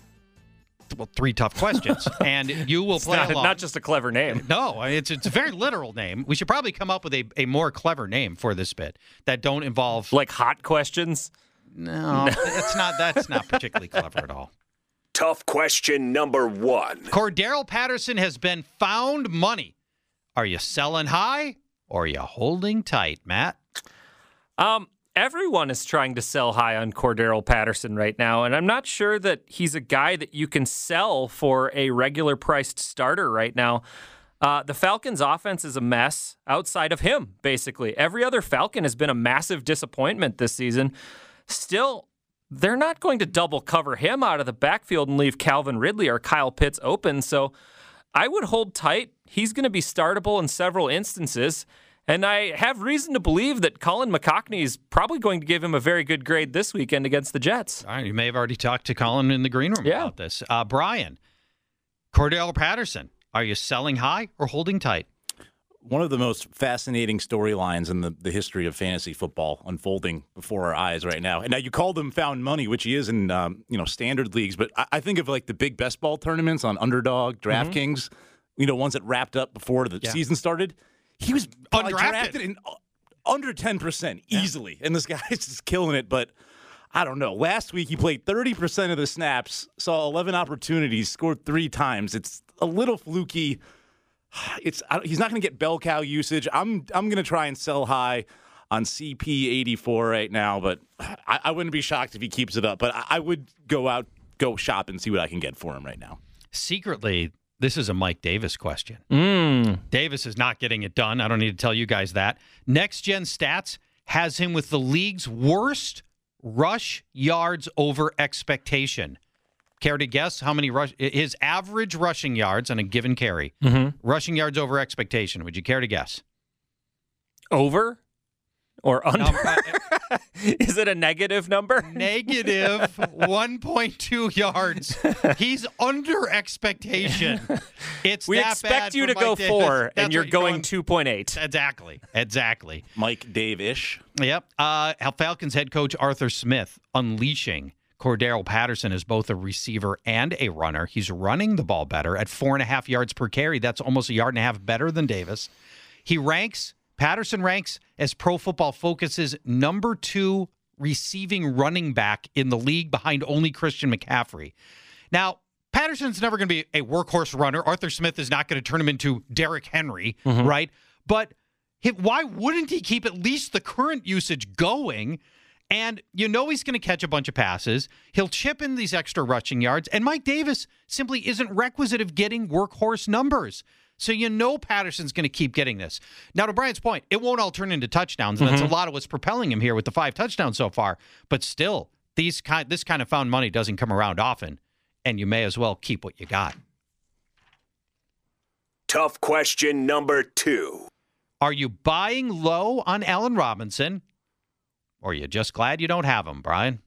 3 tough questions, and you will play along. Not just a clever name. No, it's a very literal name. We should probably come up with a more clever name for this bit that don't involve... Like hot questions? No, that's not particularly clever at all. Tough question number 1. Cordarrelle Patterson has been found money. Are you selling high or are you holding tight, Matt? Everyone is trying to sell high on Cordarrelle Patterson right now, and I'm not sure that he's a guy that you can sell for a regular priced starter right now. The Falcons' offense is a mess outside of him, basically. Every other Falcon has been a massive disappointment this season. Still, they're not going to double cover him out of the backfield and leave Calvin Ridley or Kyle Pitts open, so I would hold tight. He's going to be startable in several instances, and I have reason to believe that Colin McCockney is probably going to give him a very good grade this weekend against the Jets. All right, you may have already talked to Colin in the green room about this. Brian, Cordarrelle Patterson, are you selling high or holding tight? One of the most fascinating storylines in the history of fantasy football unfolding before our eyes right now. And now you called him found money, which he is in standard leagues, but I think of like the big best ball tournaments on Underdog, DraftKings, ones that wrapped up before the season started. He was drafted in under 10% easily, and this guy's just killing it. But I don't know. Last week he played 30% of the snaps, saw 11 opportunities, scored 3 times. It's a little fluky. He's not going to get bell cow usage. I'm going to try and sell high on CP84 right now, but I wouldn't be shocked if he keeps it up. But I would go shop and see what I can get for him right now. Secretly, this is a Mike Davis question. Davis is not getting it done. I don't need to tell you guys that. Next Gen Stats has him with the league's worst rush yards over expectation. Care to guess how many his average rushing yards on a given carry? Rushing yards over expectation. Would you care to guess? Over or under? Is it a negative number? Negative 1.2 yards. He's under expectation. We expect you to go 4, and you're going 2.8. Exactly. Mike Dave-ish. Yep. Falcons head coach Arthur Smith unleashing Cordarrelle Patterson is both a receiver and a runner. He's running the ball better at 4.5 yards per carry. That's almost 1.5 yards better than Davis. Patterson ranks as Pro Football Focus's number 2 receiving running back in the league behind only Christian McCaffrey. Now, Patterson's never going to be a workhorse runner. Arthur Smith is not going to turn him into Derrick Henry, right? But why wouldn't he keep at least the current usage going? And he's going to catch a bunch of passes. He'll chip in these extra rushing yards. And Mike Davis simply isn't requisite of getting workhorse numbers. So Patterson's going to keep getting this. Now, to Brian's point, it won't all turn into touchdowns. And that's a lot of what's propelling him here with the 5 touchdowns so far. But still, this kind of found money doesn't come around often, and you may as well keep what you got. Tough question number 2. Are you buying low on Allen Robinson, or are you just glad you don't have him, Brian?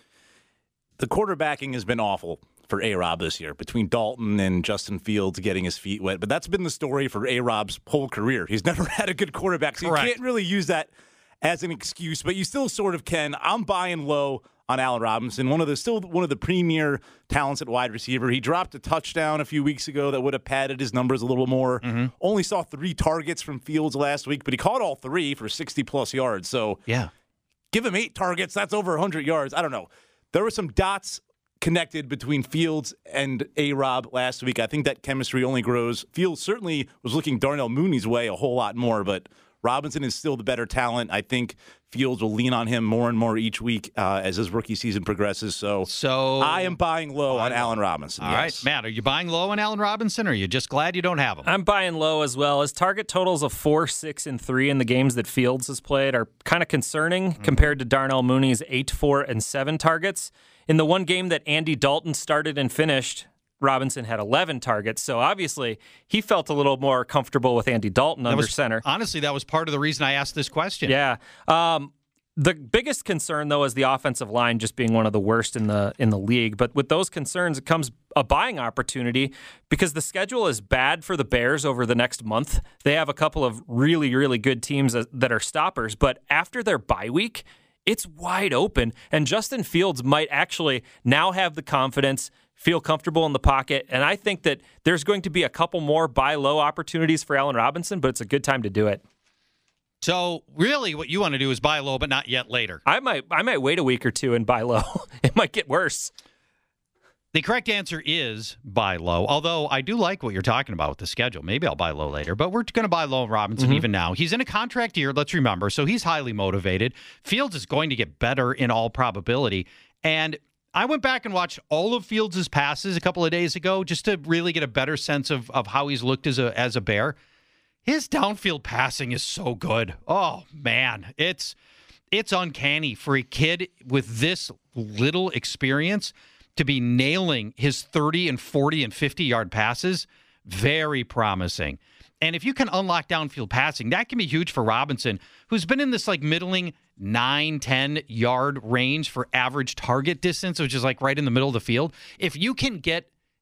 The quarterbacking has been awful for A-Rob this year, between Dalton and Justin Fields getting his feet wet. But that's been the story for A-Rob's whole career. He's never had a good quarterback, so Correct. You can't really use that as an excuse, but you still sort of can. I'm buying low on Allen Robinson, one of the premier talents at wide receiver. He dropped a touchdown a few weeks ago that would have padded his numbers a little more. Only saw 3 targets from Fields last week, but he caught all 3 for 60-plus yards. So yeah, give him 8 targets. That's over 100 yards. I don't know. There were some dots connected between Fields and A-Rob last week. I think that chemistry only grows. Fields certainly was looking Darnell Mooney's way a whole lot more, but Robinson is still the better talent. I think Fields will lean on him more and more each week as his rookie season progresses. So I am buying low on Allen Robinson. All right, Matt, are you buying low on Allen Robinson, or are you just glad you don't have him? I'm buying low as well. His target totals of 4, 6, and 3 in the games that Fields has played are kind of concerning compared to Darnell Mooney's 8, 4, and 7 targets. In the one game that Andy Dalton started and finished, Robinson had 11 targets. So obviously he felt a little more comfortable with Andy Dalton under center. Honestly, that was part of the reason I asked this question. Yeah. The biggest concern, though, is the offensive line just being one of the worst in the league. But with those concerns, it comes a buying opportunity because the schedule is bad for the Bears over the next month. They have a couple of really, really good teams that are stoppers. But after their bye week, it's wide open. And Justin Fields might actually now have the confidence, feel comfortable in the pocket. And I think that there's going to be a couple more buy low opportunities for Allen Robinson, but it's a good time to do it. So really what you want to do is buy low, but not yet later. I might wait a week or two and buy low. It might get worse. The correct answer is buy low, although I do like what you're talking about with the schedule. Maybe I'll buy low later, but we're going to buy low on Robinson even now. He's in a contract year, let's remember, so he's highly motivated. Fields is going to get better in all probability. And I went back and watched all of Fields' passes a couple of days ago just to really get a better sense of how he's looked as a Bear. His downfield passing is so good. Oh, man. It's uncanny for a kid with this little experience to be nailing his 30 and 40 and 50-yard passes. Very promising. And if you can unlock downfield passing, that can be huge for Robinson, who's been in this like middling 9-10-yard range for average target distance, which is like right in the middle of the field. If you can get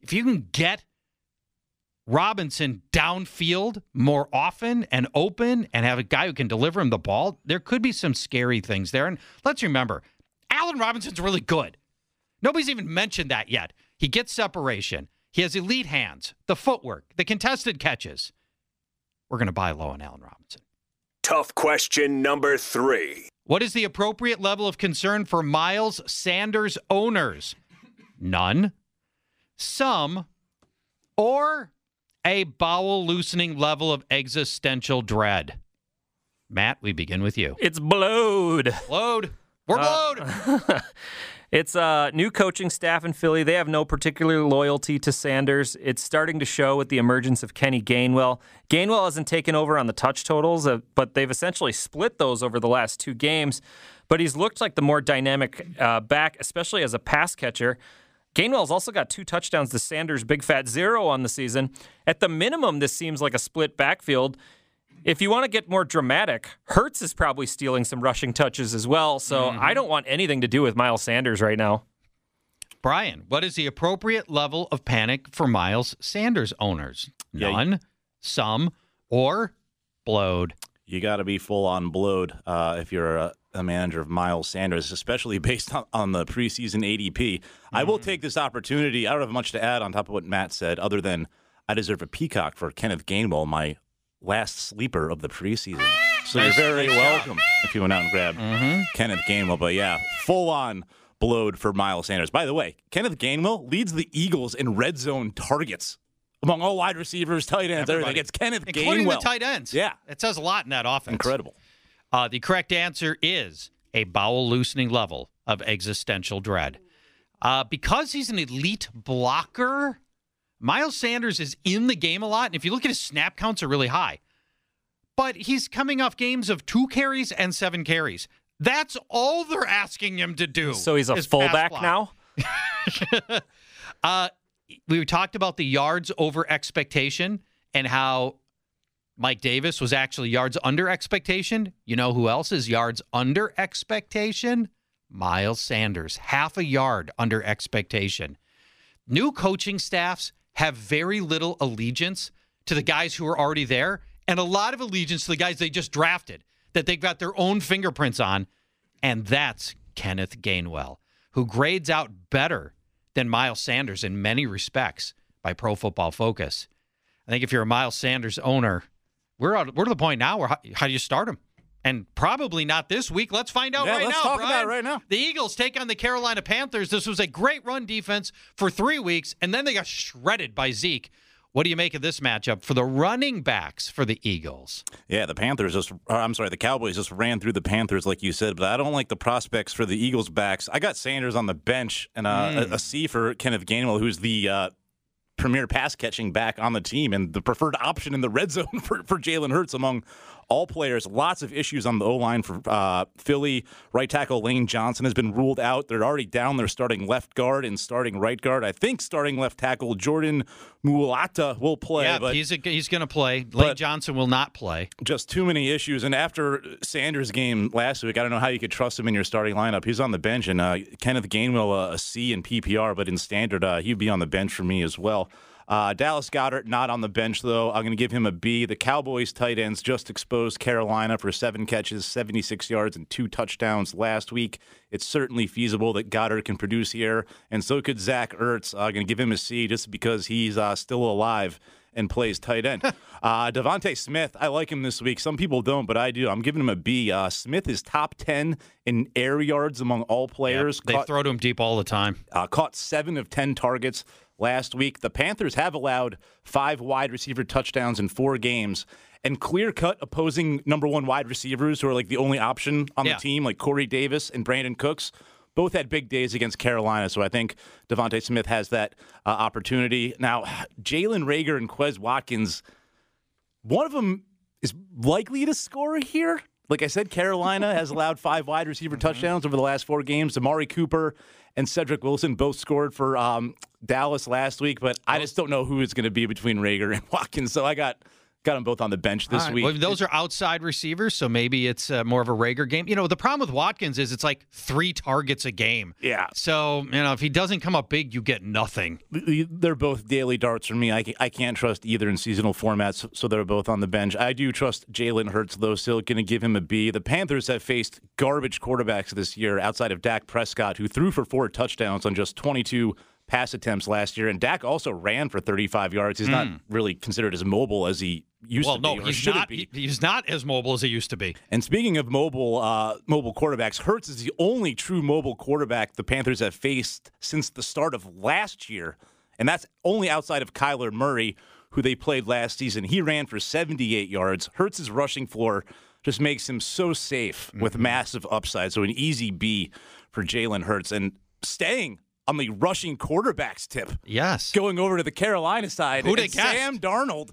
Robinson downfield more often and open and have a guy who can deliver him the ball, there could be some scary things there. And let's remember, Allen Robinson's really good. Nobody's even mentioned that yet. He gets separation. He has elite hands, the footwork, the contested catches. We're going to buy low on Allen Robinson. Tough question number 3. What is the appropriate level of concern for Miles Sanders owners? None. Some. Or a bowel-loosening level of existential dread. Matt, we begin with you. It's blowed. Blowed. We're blowed. It's a new coaching staff in Philly. They have no particular loyalty to Sanders. It's starting to show with the emergence of Kenny Gainwell. Gainwell hasn't taken over on the touch totals, but they've essentially split those over the last 2 games. But he's looked like the more dynamic back, especially as a pass catcher. Gainwell's also got 2 touchdowns to Sanders' big fat 0 on the season. At the minimum, this seems like a split backfield. If you want to get more dramatic, Hurts is probably stealing some rushing touches as well, so I don't want anything to do with Miles Sanders right now. Brian, what is the appropriate level of panic for Miles Sanders owners? None, some, or blowed? You got to be full-on blowed if you're a manager of Miles Sanders, especially based on the preseason ADP. I will take this opportunity. I don't have much to add on top of what Matt said, other than I deserve a peacock for Kenneth Gainwell, my last sleeper of the preseason. So you're very welcome if you went out and grabbed Kenneth Gainwell. But yeah, full-on blowed for Miles Sanders. By the way, Kenneth Gainwell leads the Eagles in red zone targets among all wide receivers, tight ends, everything. It's Kenneth Gainwell. Including the tight ends. Yeah. It says a lot in that offense. Incredible. The correct answer is a bowel-loosening level of existential dread. Because he's an elite blocker, Miles Sanders is in the game a lot, and if you look at his snap counts are really high. But he's coming off games of 2 carries and 7 carries. That's all they're asking him to do. So he's a is fullback pass now? We talked about the yards over expectation and how Mike Davis was actually yards under expectation. You know who else is yards under expectation? Miles Sanders, half a yard under expectation. New coaching staffs have very little allegiance to the guys who are already there and a lot of allegiance to the guys they just drafted that they've got their own fingerprints on, and that's Kenneth Gainwell, who grades out better than Miles Sanders in many respects by Pro Football Focus. I think if you're a Miles Sanders owner, we're to the point now where how do you start him? And probably not this week. Let's find out let's talk Brian. about it right now. The Eagles take on the Carolina Panthers. This was a great run defense for 3 weeks, and then they got shredded by Zeke. What do you make of this matchup for the running backs for the Eagles? Yeah, the Cowboys just ran through the Panthers, like you said, but I don't like the prospects for the Eagles backs. I got Sanders on the bench and a C for Kenneth Gainwell, who's the premier pass-catching back on the team and the preferred option in the red zone for Jalen Hurts among all players. Lots of issues on the O-line for Philly. Right tackle Lane Johnson has been ruled out. They're already down their starting left guard and starting right guard. I think starting left tackle Jordan Mualata will play. Yeah, but he's going to play. Lane Johnson will not play. Just too many issues. And after Sanders' game last week, I don't know how you could trust him in your starting lineup. He's on the bench. And Kenneth Gainwell, a C in PPR, but in standard, he'd be on the bench for me as well. Dallas Goedert, not on the bench, though. I'm going to give him a B. The Cowboys tight ends just exposed Carolina for 7 catches, 76 yards, and 2 touchdowns last week. It's certainly feasible that Goddard can produce here, and so could Zach Ertz. I'm going to give him a C just because he's still alive and plays tight end. Devontae Smith, I like him this week. Some people don't, but I do. I'm giving him a B. Smith is top 10 in air yards among all players. Yep, they throw to him deep all the time. Caught 7 of 10 targets last week. The Panthers have allowed 5 wide receiver touchdowns in 4 games, and clear-cut opposing number 1 wide receivers who are like the only option on the team, like Corey Davis and Brandon Cooks, both had big days against Carolina, so I think Devontae Smith has that opportunity. Now, Jalen Reagor and Quez Watkins, one of them is likely to score here. Like I said, Carolina has allowed 5 wide receiver touchdowns over the last 4 games. Amari Cooper and Cedric Wilson both scored for Dallas last week, but I just don't know who it's going to be between Reagor and Watkins, so I got them both on the bench this week. Well, those are outside receivers, so maybe it's more of a Reagor game. You know, the problem with Watkins is it's like 3 targets a game. Yeah. So, if he doesn't come up big, you get nothing. They're both daily darts for me. I can't trust either in seasonal formats, so they're both on the bench. I do trust Jalen Hurts, though, still going to give him a B. The Panthers have faced garbage quarterbacks this year outside of Dak Prescott, who threw for 4 touchdowns on just 22 pass attempts last year, and Dak also ran for 35 yards. He's not really considered as mobile as he used to be. Well, no, he's not as mobile as he used to be. And speaking of mobile quarterbacks, Hurts is the only true mobile quarterback the Panthers have faced since the start of last year, and that's only outside of Kyler Murray, who they played last season. He ran for 78 yards. Hurts' rushing floor just makes him so safe with massive upside, so an easy B for Jalen Hurts. And staying on the rushing quarterbacks tip. Yes. Going over to the Carolina side. Who'd have guessed? Sam Darnold.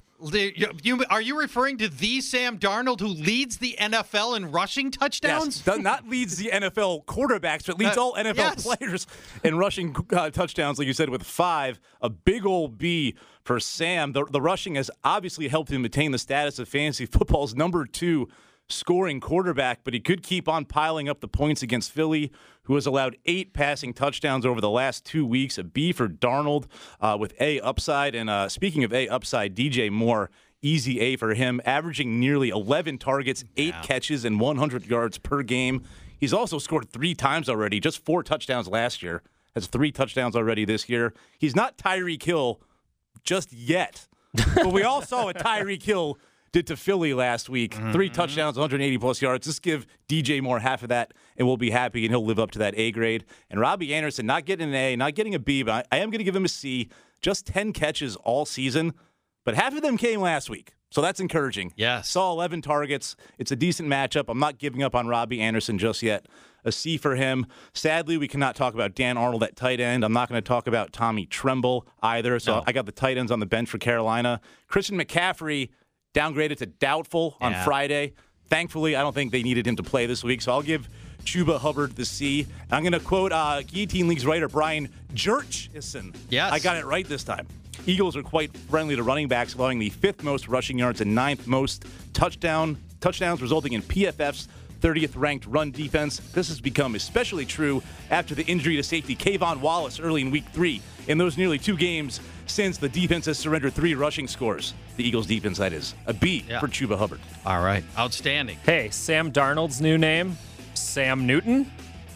Are you referring to the Sam Darnold who leads the NFL in rushing touchdowns? Yes, not leads the NFL quarterbacks, but leads all NFL players in rushing touchdowns, like you said, with 5. A big old B for Sam. The rushing has obviously helped him attain the status of fantasy football's number 2 scoring quarterback, but he could keep on piling up the points against Philly, who has allowed 8 passing touchdowns over the last 2 weeks. A B for Darnold with A upside. And speaking of A upside, DJ Moore, easy A for him, averaging nearly 11 targets, 8 catches, and 100 yards per game. He's also scored 3 times already, just 4 touchdowns last year. Has 3 touchdowns already this year. He's not Tyreek Hill just yet, but we all saw what Tyreek Hill did to Philly last week. 3 touchdowns, 180-plus yards. Just give DJ Moore half of that, and we'll be happy, and he'll live up to that A grade. And Robbie Anderson, not getting an A, not getting a B, but I am going to give him a C. Just 10 catches all season, but half of them came last week. So that's encouraging. Yes. Saw 11 targets. It's a decent matchup. I'm not giving up on Robbie Anderson just yet. A C for him. Sadly, we cannot talk about Dan Arnold at tight end. I'm not going to talk about Tommy Tremble either. So I got the tight ends on the bench for Carolina. Christian McCaffrey downgraded to doubtful on Friday. Thankfully, I don't think they needed him to play this week, so I'll give Chuba Hubbard, the C. I'm going to quote Guillotine League's writer Brian Jurchison. Yes. I got it right this time. Eagles are quite friendly to running backs, allowing the 5th most rushing yards and 9th most touchdowns, resulting in PFF's 30th ranked run defense. This has become especially true after the injury to safety Kayvon Wallace early in week 3. In those nearly 2 games since, the defense has surrendered 3 rushing scores. The Eagles defense, that is. A B for Chuba Hubbard. All right. Outstanding. Hey, Sam Darnold's new name, Sam Newton.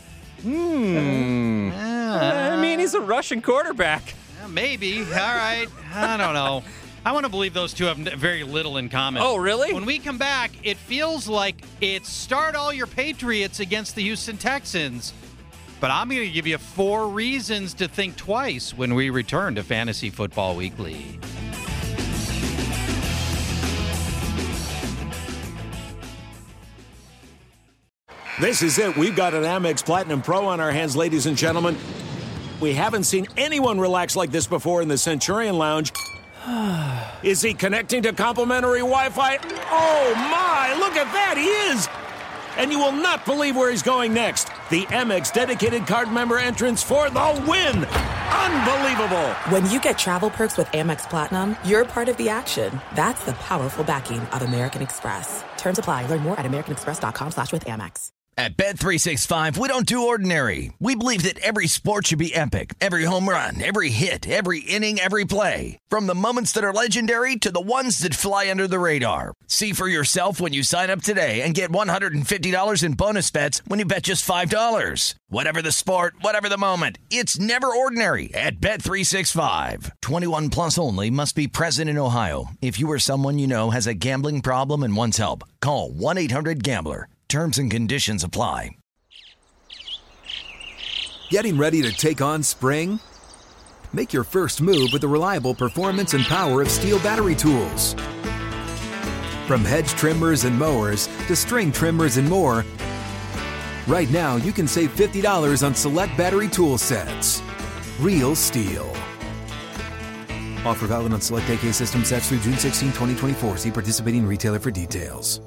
I mean, he's a Russian quarterback. Maybe. All right. I don't know. I want to believe those two have very little in common. Oh, really? When we come back, it feels like it's start all your Patriots against the Houston Texans. But I'm going to give you 4 reasons to think twice when we return to Fantasy Football Weekly. This is it. We've got an Amex Platinum Pro on our hands, ladies and gentlemen. We haven't seen anyone relax like this before in the Centurion Lounge. Is he connecting to complimentary Wi-Fi? Oh, my! Look at that! He is! And you will not believe where he's going next. The Amex dedicated card member entrance for the win! Unbelievable! When you get travel perks with Amex Platinum, you're part of the action. That's the powerful backing of American Express. Terms apply. Learn more at americanexpress.com/withAmex. At Bet365, we don't do ordinary. We believe that every sport should be epic. Every home run, every hit, every inning, every play. From the moments that are legendary to the ones that fly under the radar. See for yourself when you sign up today and get $150 in bonus bets when you bet just $5. Whatever the sport, whatever the moment, it's never ordinary at Bet365. 21 plus only. Must be present in Ohio. If you or someone you know has a gambling problem and wants help, call 1-800-GAMBLER. Terms and conditions apply. Getting ready to take on spring? Make your first move with the reliable performance and power of Steel battery tools. From hedge trimmers and mowers to string trimmers and more, right now you can save $50 on select battery tool sets. Real Steel. Offer valid on select AK system sets through June 16, 2024. See participating retailer for details.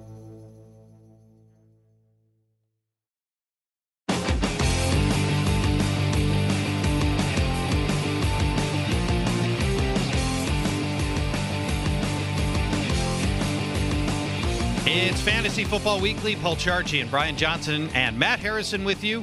It's Fantasy Football Weekly. Paul Charchi and Brian Johnson and Matt Harrison with you.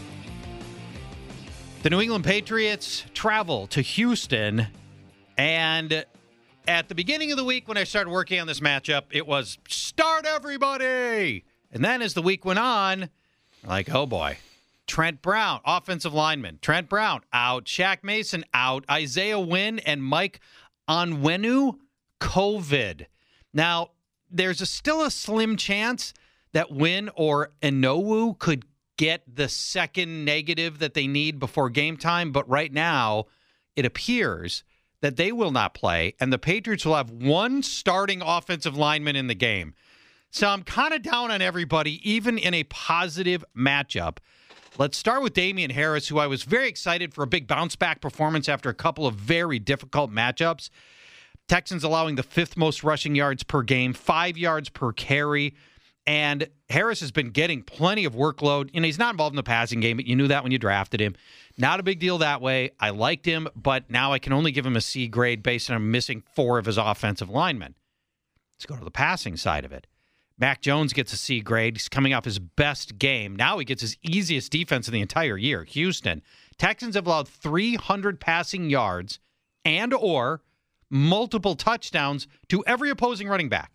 The New England Patriots travel to Houston, and at the beginning of the week when I started working on this matchup, it was start everybody. And then as the week went on, like, oh boy. Trent Brown, offensive lineman. Trent Brown out. Shaq Mason out. Isaiah Wynn and Mike Onwenu, COVID. Now, there's still a slim chance that Wynn or Inowu could get the second negative that they need before game time. But right now, it appears that they will not play, and the Patriots will have one starting offensive lineman in the game. So I'm kind of down on everybody, even in a positive matchup. Let's start with Damian Harris, who I was very excited for a big bounce-back performance after a couple of very difficult matchups. Texans allowing the 5th most rushing yards per game, 5 yards per carry. And Harris has been getting plenty of workload. You know, he's not involved in the passing game, but you knew that when you drafted him. Not a big deal that way. I liked him, but now I can only give him a C grade based on him missing 4 of his offensive linemen. Let's go to the passing side of it. Mac Jones gets a C grade. He's coming off his best game. Now he gets his easiest defense of the entire year, Houston. Texans have allowed 300 passing yards and or multiple touchdowns to every opposing running back.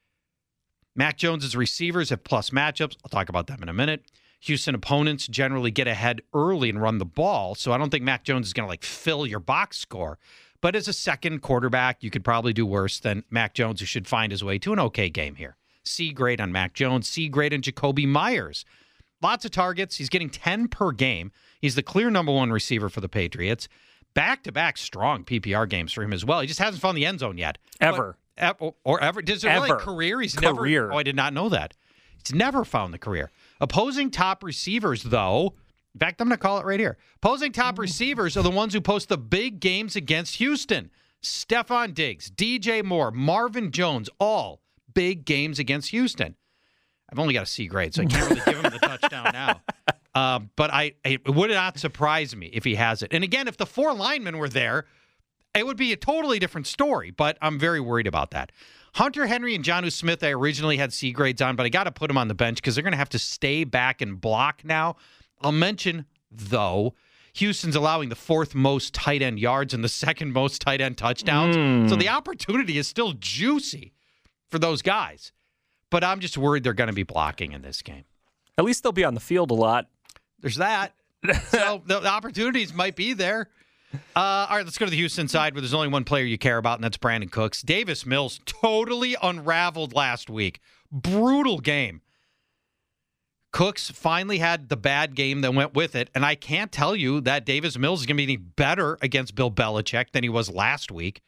Mac Jones's receivers have plus matchups. I'll talk about them in a minute. Houston opponents generally get ahead early and run the ball, so I don't think Mac Jones is going to fill your box score. But as a second quarterback, you could probably do worse than Mac Jones, who should find his way to an okay game here. C grade on Mac Jones, C grade on Jacoby Myers. Lots of targets. He's getting 10 per game. He's the clear number 1 receiver for the Patriots. Back-to-back strong PPR games for him as well. He just hasn't found the end zone yet. Ever. Or ever. Does it really career? He's career. Never. Oh, I did not know that. He's never found the career. Opposing top receivers, though, in fact, I'm going to call it right here. Opposing top receivers are the ones who post the big games against Houston. Stephon Diggs, DJ Moore, Marvin Jones, all big games against Houston. I've only got a C grade, so I can't really give him the touchdown now. But it would not surprise me if he has it. And again, if the 4 linemen were there, it would be a totally different story, but I'm very worried about that. Hunter Henry and Jonnu Smith, I originally had C grades on, but I got to put them on the bench because they're going to have to stay back and block now. I'll mention, though, Houston's allowing the 4th most tight end yards and the 2nd most tight end touchdowns. So the opportunity is still juicy for those guys. But I'm just worried they're going to be blocking in this game. At least they'll be on the field a lot. There's that. So the opportunities might be there. All right, let's go to the Houston side where there's only one player you care about, and that's Brandon Cooks. Davis Mills totally unraveled last week. Brutal game. Cooks finally had the bad game that went with it, and I can't tell you that Davis Mills is going to be any better against Bill Belichick than he was last week.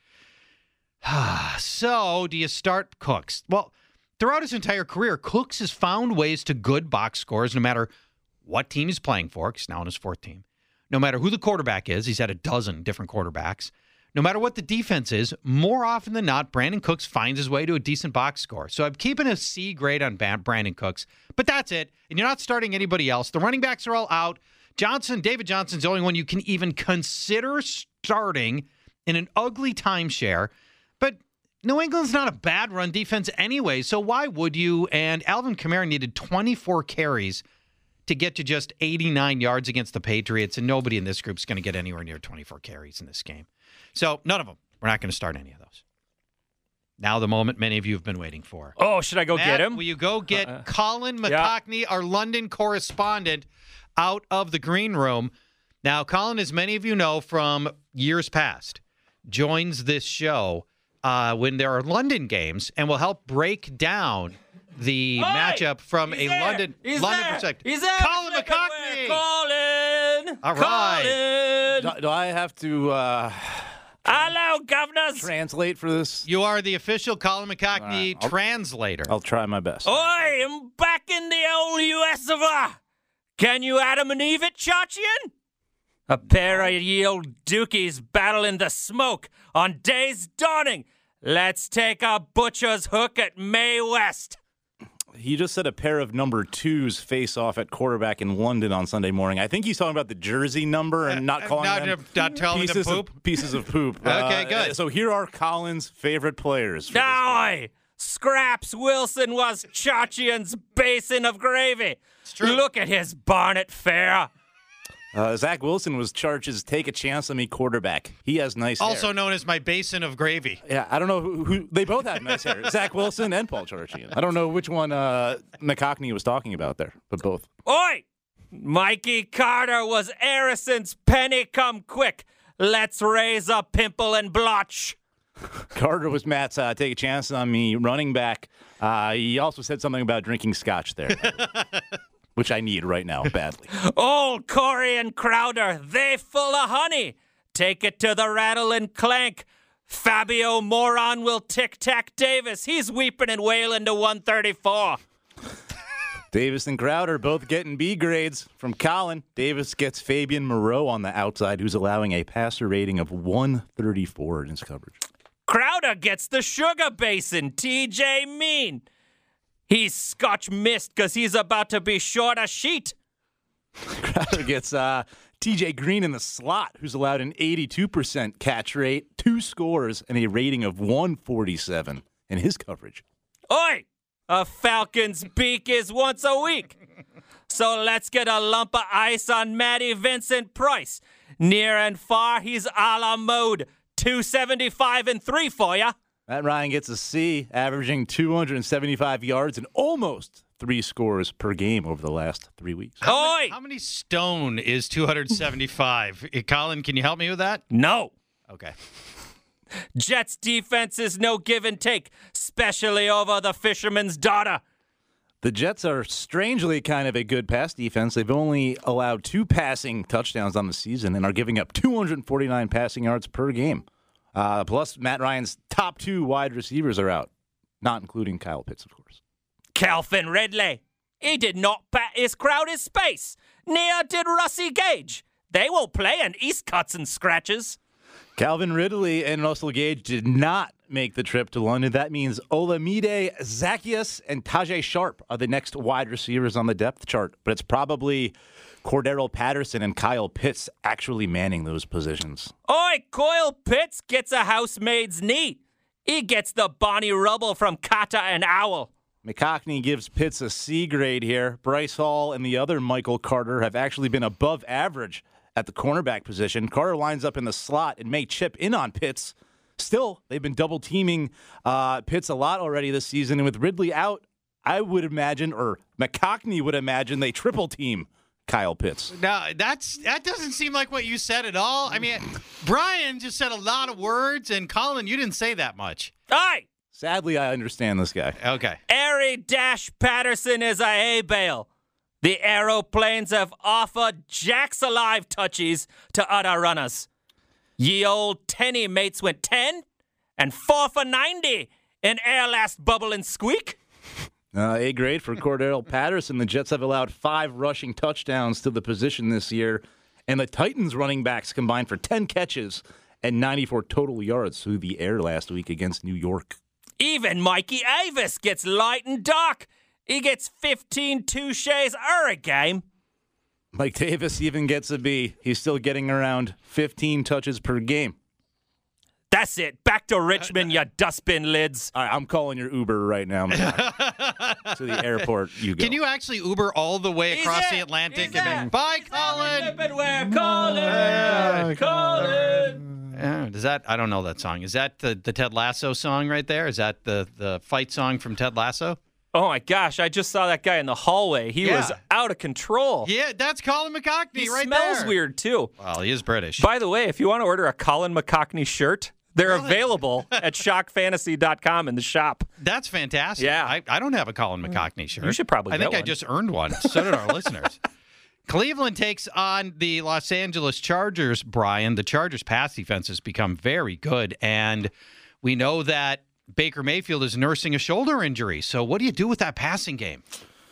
So, do you start Cooks? Well, throughout his entire career, Cooks has found ways to good box scores no matter what team he's playing for, because now on his 4th team. No matter who the quarterback is, he's had a dozen different quarterbacks. No matter what the defense is, more often than not, Brandon Cooks finds his way to a decent box score. So I'm keeping a C grade on Brandon Cooks, but that's it. And you're not starting anybody else. The running backs are all out. David Johnson's the only one you can even consider starting in an ugly timeshare. But New England's not a bad run defense anyway, so why would you? And Alvin Kamara needed 24 carries to get to just 89 yards against the Patriots, and nobody in this group is going to get anywhere near 24 carries in this game. So none of them. We're not going to start any of those. Now the moment many of you have been waiting for. Oh, should I go Matt, get him? Will you go get Colin McCockney, our London correspondent, out of the green room? Now, Colin, as many of you know from years past, joins this show when there are London games and will help break down the matchup from a London perspective. He's there. Colin McCockney. Colin. All right. Colin. Do I have to Hello, governors. translate for this? You are the official Colin McCockney All right, translator. I'll try my best. I am back in the old US of A. Can you Adam and Eve it, Chachian? A pair of ye old dookies battle in the smoke on day's dawning. Let's take a butcher's hook at Mae West. He just said a pair of number 2s face off at quarterback in London on Sunday morning. I think he's talking about the jersey number and not calling them not telling them poop. Pieces of poop. Okay, good. So here are Colin's favorite players. For Aye, Scraps Wilson was Chachian's basin of gravy. It's true. Look at his bonnet fare. Zach Wilson was Charch's take a chance on me quarterback. He has nice hair. Also known as my basin of gravy. Yeah, I don't know who they both have nice hair. Zach Wilson and Paul Charchian. I don't know which one McCockney was talking about there, but both. Oi! Mikey Carter was Harrison's penny come quick. Let's raise a pimple and blotch. Carter was Matt's take a chance on me running back. He also said something about drinking scotch there. Which I need right now, badly. Old Corey and Crowder, they full of honey. Take it to the rattle and clank. Fabio Moron will tic-tac Davis. He's weeping and wailing to 134. Davis and Crowder both getting B grades from Colin. Davis gets Fabian Moreau on the outside, who's allowing a passer rating of 134 in his coverage. Crowder gets the sugar basin, TJ Mean. He's Scotch mist because he's about to be short a sheet. Crowder gets TJ Green in the slot, who's allowed an 82% catch rate, 2 scores, and a rating of 147 in his coverage. Oi! A falcon's beak is once a week. So let's get a lump of ice on Matty Vincent Price. Near and far, he's a la mode. 275 and 3 for ya. Matt Ryan gets a C, averaging 275 yards and almost 3 scores per game over the last 3 weeks. How many stone is 275? Colin, can you help me with that? No. Okay. Jets defense is no give and take, especially over the fisherman's daughter. The Jets are strangely kind of a good pass defense. They've only allowed 2 passing touchdowns on the season and are giving up 249 passing yards per game. Plus, Matt Ryan's top 2 wide receivers are out, not including Kyle Pitts, of course. Calvin Ridley. He did not pat his crowd his space. Neither did Russie Gage. They won't play in East cuts and scratches. Calvin Ridley and Russell Gage did not make the trip to London. That means Olamide Zaccheaus and Tajay Sharp are the next wide receivers on the depth chart. But it's probably Cordero Patterson and Kyle Pitts actually manning those positions. Oi, Kyle Pitts gets a housemaid's knee. He gets the Bonnie Rubble from Kata and Owl. McCockney gives Pitts a C grade here. Bryce Hall and the other Michael Carter have actually been above average at the cornerback position. Carter lines up in the slot and may chip in on Pitts. Still, they've been double-teaming Pitts a lot already this season. And with Ridley out, I would imagine, or McCockney would imagine, they triple-team Kyle Pitts. Now, that doesn't seem like what you said at all. I mean, Brian just said a lot of words, and Colin, you didn't say that much. Aye! Sadly, I understand this guy. Okay. Harry Dash Patterson is a hay bale. The aeroplanes have offered Jacks alive touchies to other runners. Ye old tenny mates went 10 and 4 for 90 in air last bubble and squeak. A grade for Cordero Patterson. The Jets have allowed 5 rushing touchdowns to the position this year, and the Titans running backs combined for 10 catches and 94 total yards through the air last week against New York. Even Mikey Avis gets light and dark. He gets 15 touches a game. Mike Davis even gets a B. He's still getting around 15 touches per game. That's it. Back to Richmond, you dustbin lids. All right, I'm calling your Uber right now. To the airport you go. Can you actually Uber all the way across the Atlantic and then bye, Colin? Colin. Does that? I don't know that song. Is that the Ted Lasso song right there? Is that the fight song from Ted Lasso? Oh my gosh! I just saw that guy in the hallway. He was out of control. Yeah, that's Colin McCockney he right there. He smells weird too. Well, he is British. By the way, if you want to order a Colin McCockney shirt, they're available at shockfantasy.com in the shop. That's fantastic. Yeah. I don't have a Colin McCockney shirt. You should probably I think get I one. just earned one. So did our listeners. Cleveland takes on the Los Angeles Chargers, Brian. The Chargers' pass defense has become very good, and we know that Baker Mayfield is nursing a shoulder injury. So what do you do with that passing game?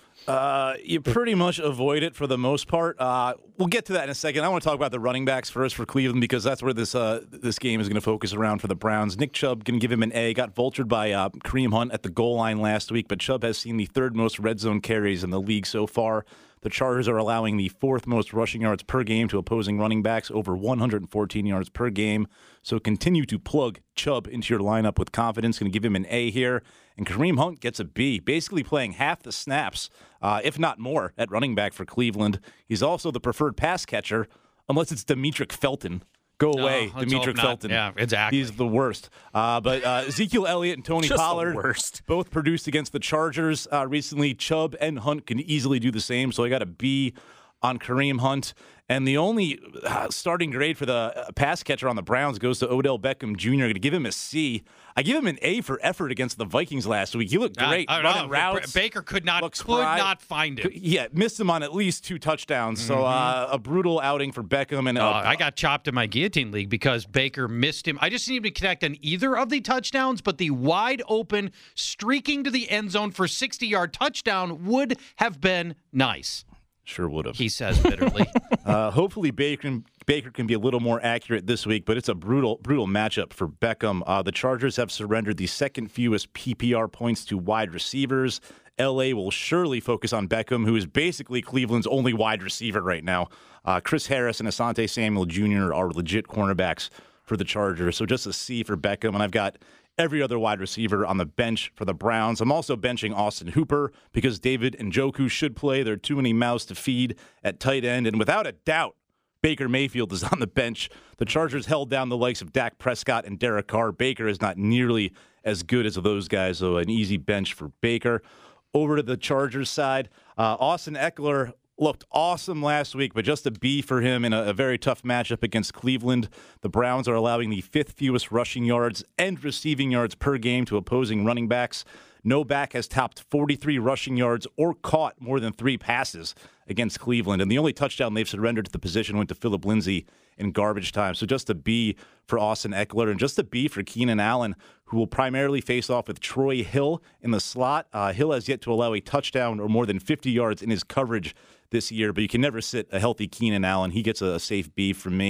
You pretty much avoid it for the most part. We'll get to that in a second. I want to talk about the running backs first for Cleveland because that's where this game is going to focus around for the Browns. Nick Chubb can give him an A. Got vultured by Kareem Hunt at the goal line last week, but Chubb has seen the 3rd most red zone carries in the league so far. The Chargers are allowing the 4th most rushing yards per game to opposing running backs, over 114 yards per game. So continue to plug Chubb into your lineup with confidence. Going to give him an A here. And Kareem Hunt gets a B, basically playing half the snaps, if not more, at running back for Cleveland. He's also the preferred pass catcher, unless it's Demetric Felton. Go away, Demetric Felton. Yeah, exactly. He's the worst. But Ezekiel Elliott and Tony Pollard both produced against the Chargers recently. Chubb and Hunt can easily do the same, so I got a B on Kareem Hunt. And the only starting grade for the pass catcher on the Browns goes to Odell Beckham Jr. I'm going to give him a C. I give him an A for effort against the Vikings last week. He looked great running routes. Baker could not find him. Yeah, missed him on at least 2 touchdowns. So a brutal outing for Beckham. And I got chopped in my guillotine league because Baker missed him. I just didn't even connect on either of the touchdowns, but the wide open streaking to the end zone for 60-yard touchdown would have been nice. Sure would have. He says bitterly. Hopefully Baker can be a little more accurate this week, but it's a brutal matchup for Beckham. The Chargers have surrendered the 2nd fewest PPR points to wide receivers. L.A. will surely focus on Beckham, who is basically Cleveland's only wide receiver right now. Chris Harris and Asante Samuel Jr. are legit cornerbacks for the Chargers, so just a C for Beckham. And I've got every other wide receiver on the bench for the Browns. I'm also benching Austin Hooper because David Njoku should play. There are too many mouths to feed at tight end. And without a doubt, Baker Mayfield is on the bench. The Chargers held down the likes of Dak Prescott and Derek Carr. Baker is not nearly as good as those guys, so an easy bench for Baker. Over to the Chargers side, Austin Eckler looked awesome last week, but just a B for him in a very tough matchup against Cleveland. The Browns are allowing the 5th fewest rushing yards and receiving yards per game to opposing running backs. No back has topped 43 rushing yards or caught more than 3 passes against Cleveland. And the only touchdown they've surrendered to the position went to Phillip Lindsay in garbage time. So just a B for Austin Eckler and just a B for Keenan Allen, who will primarily face off with Troy Hill in the slot. Hill has yet to allow a touchdown or more than 50 yards in his coverage this year, but you can never sit a healthy Keenan Allen. He gets a safe B from me.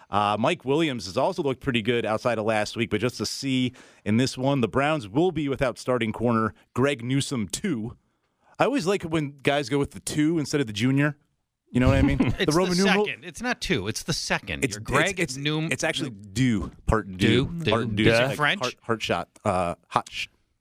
Mike Williams has also looked pretty good outside of last week, but just a C in this one. The Browns will be without starting corner Greg Newsome 2. I always like it when guys go with the 2 instead of the junior. You know what I mean? It's the second. It's not 2. It's the second. It's Greg. It's actually do. Part do. Part do. Is it French? Heart shot. Hot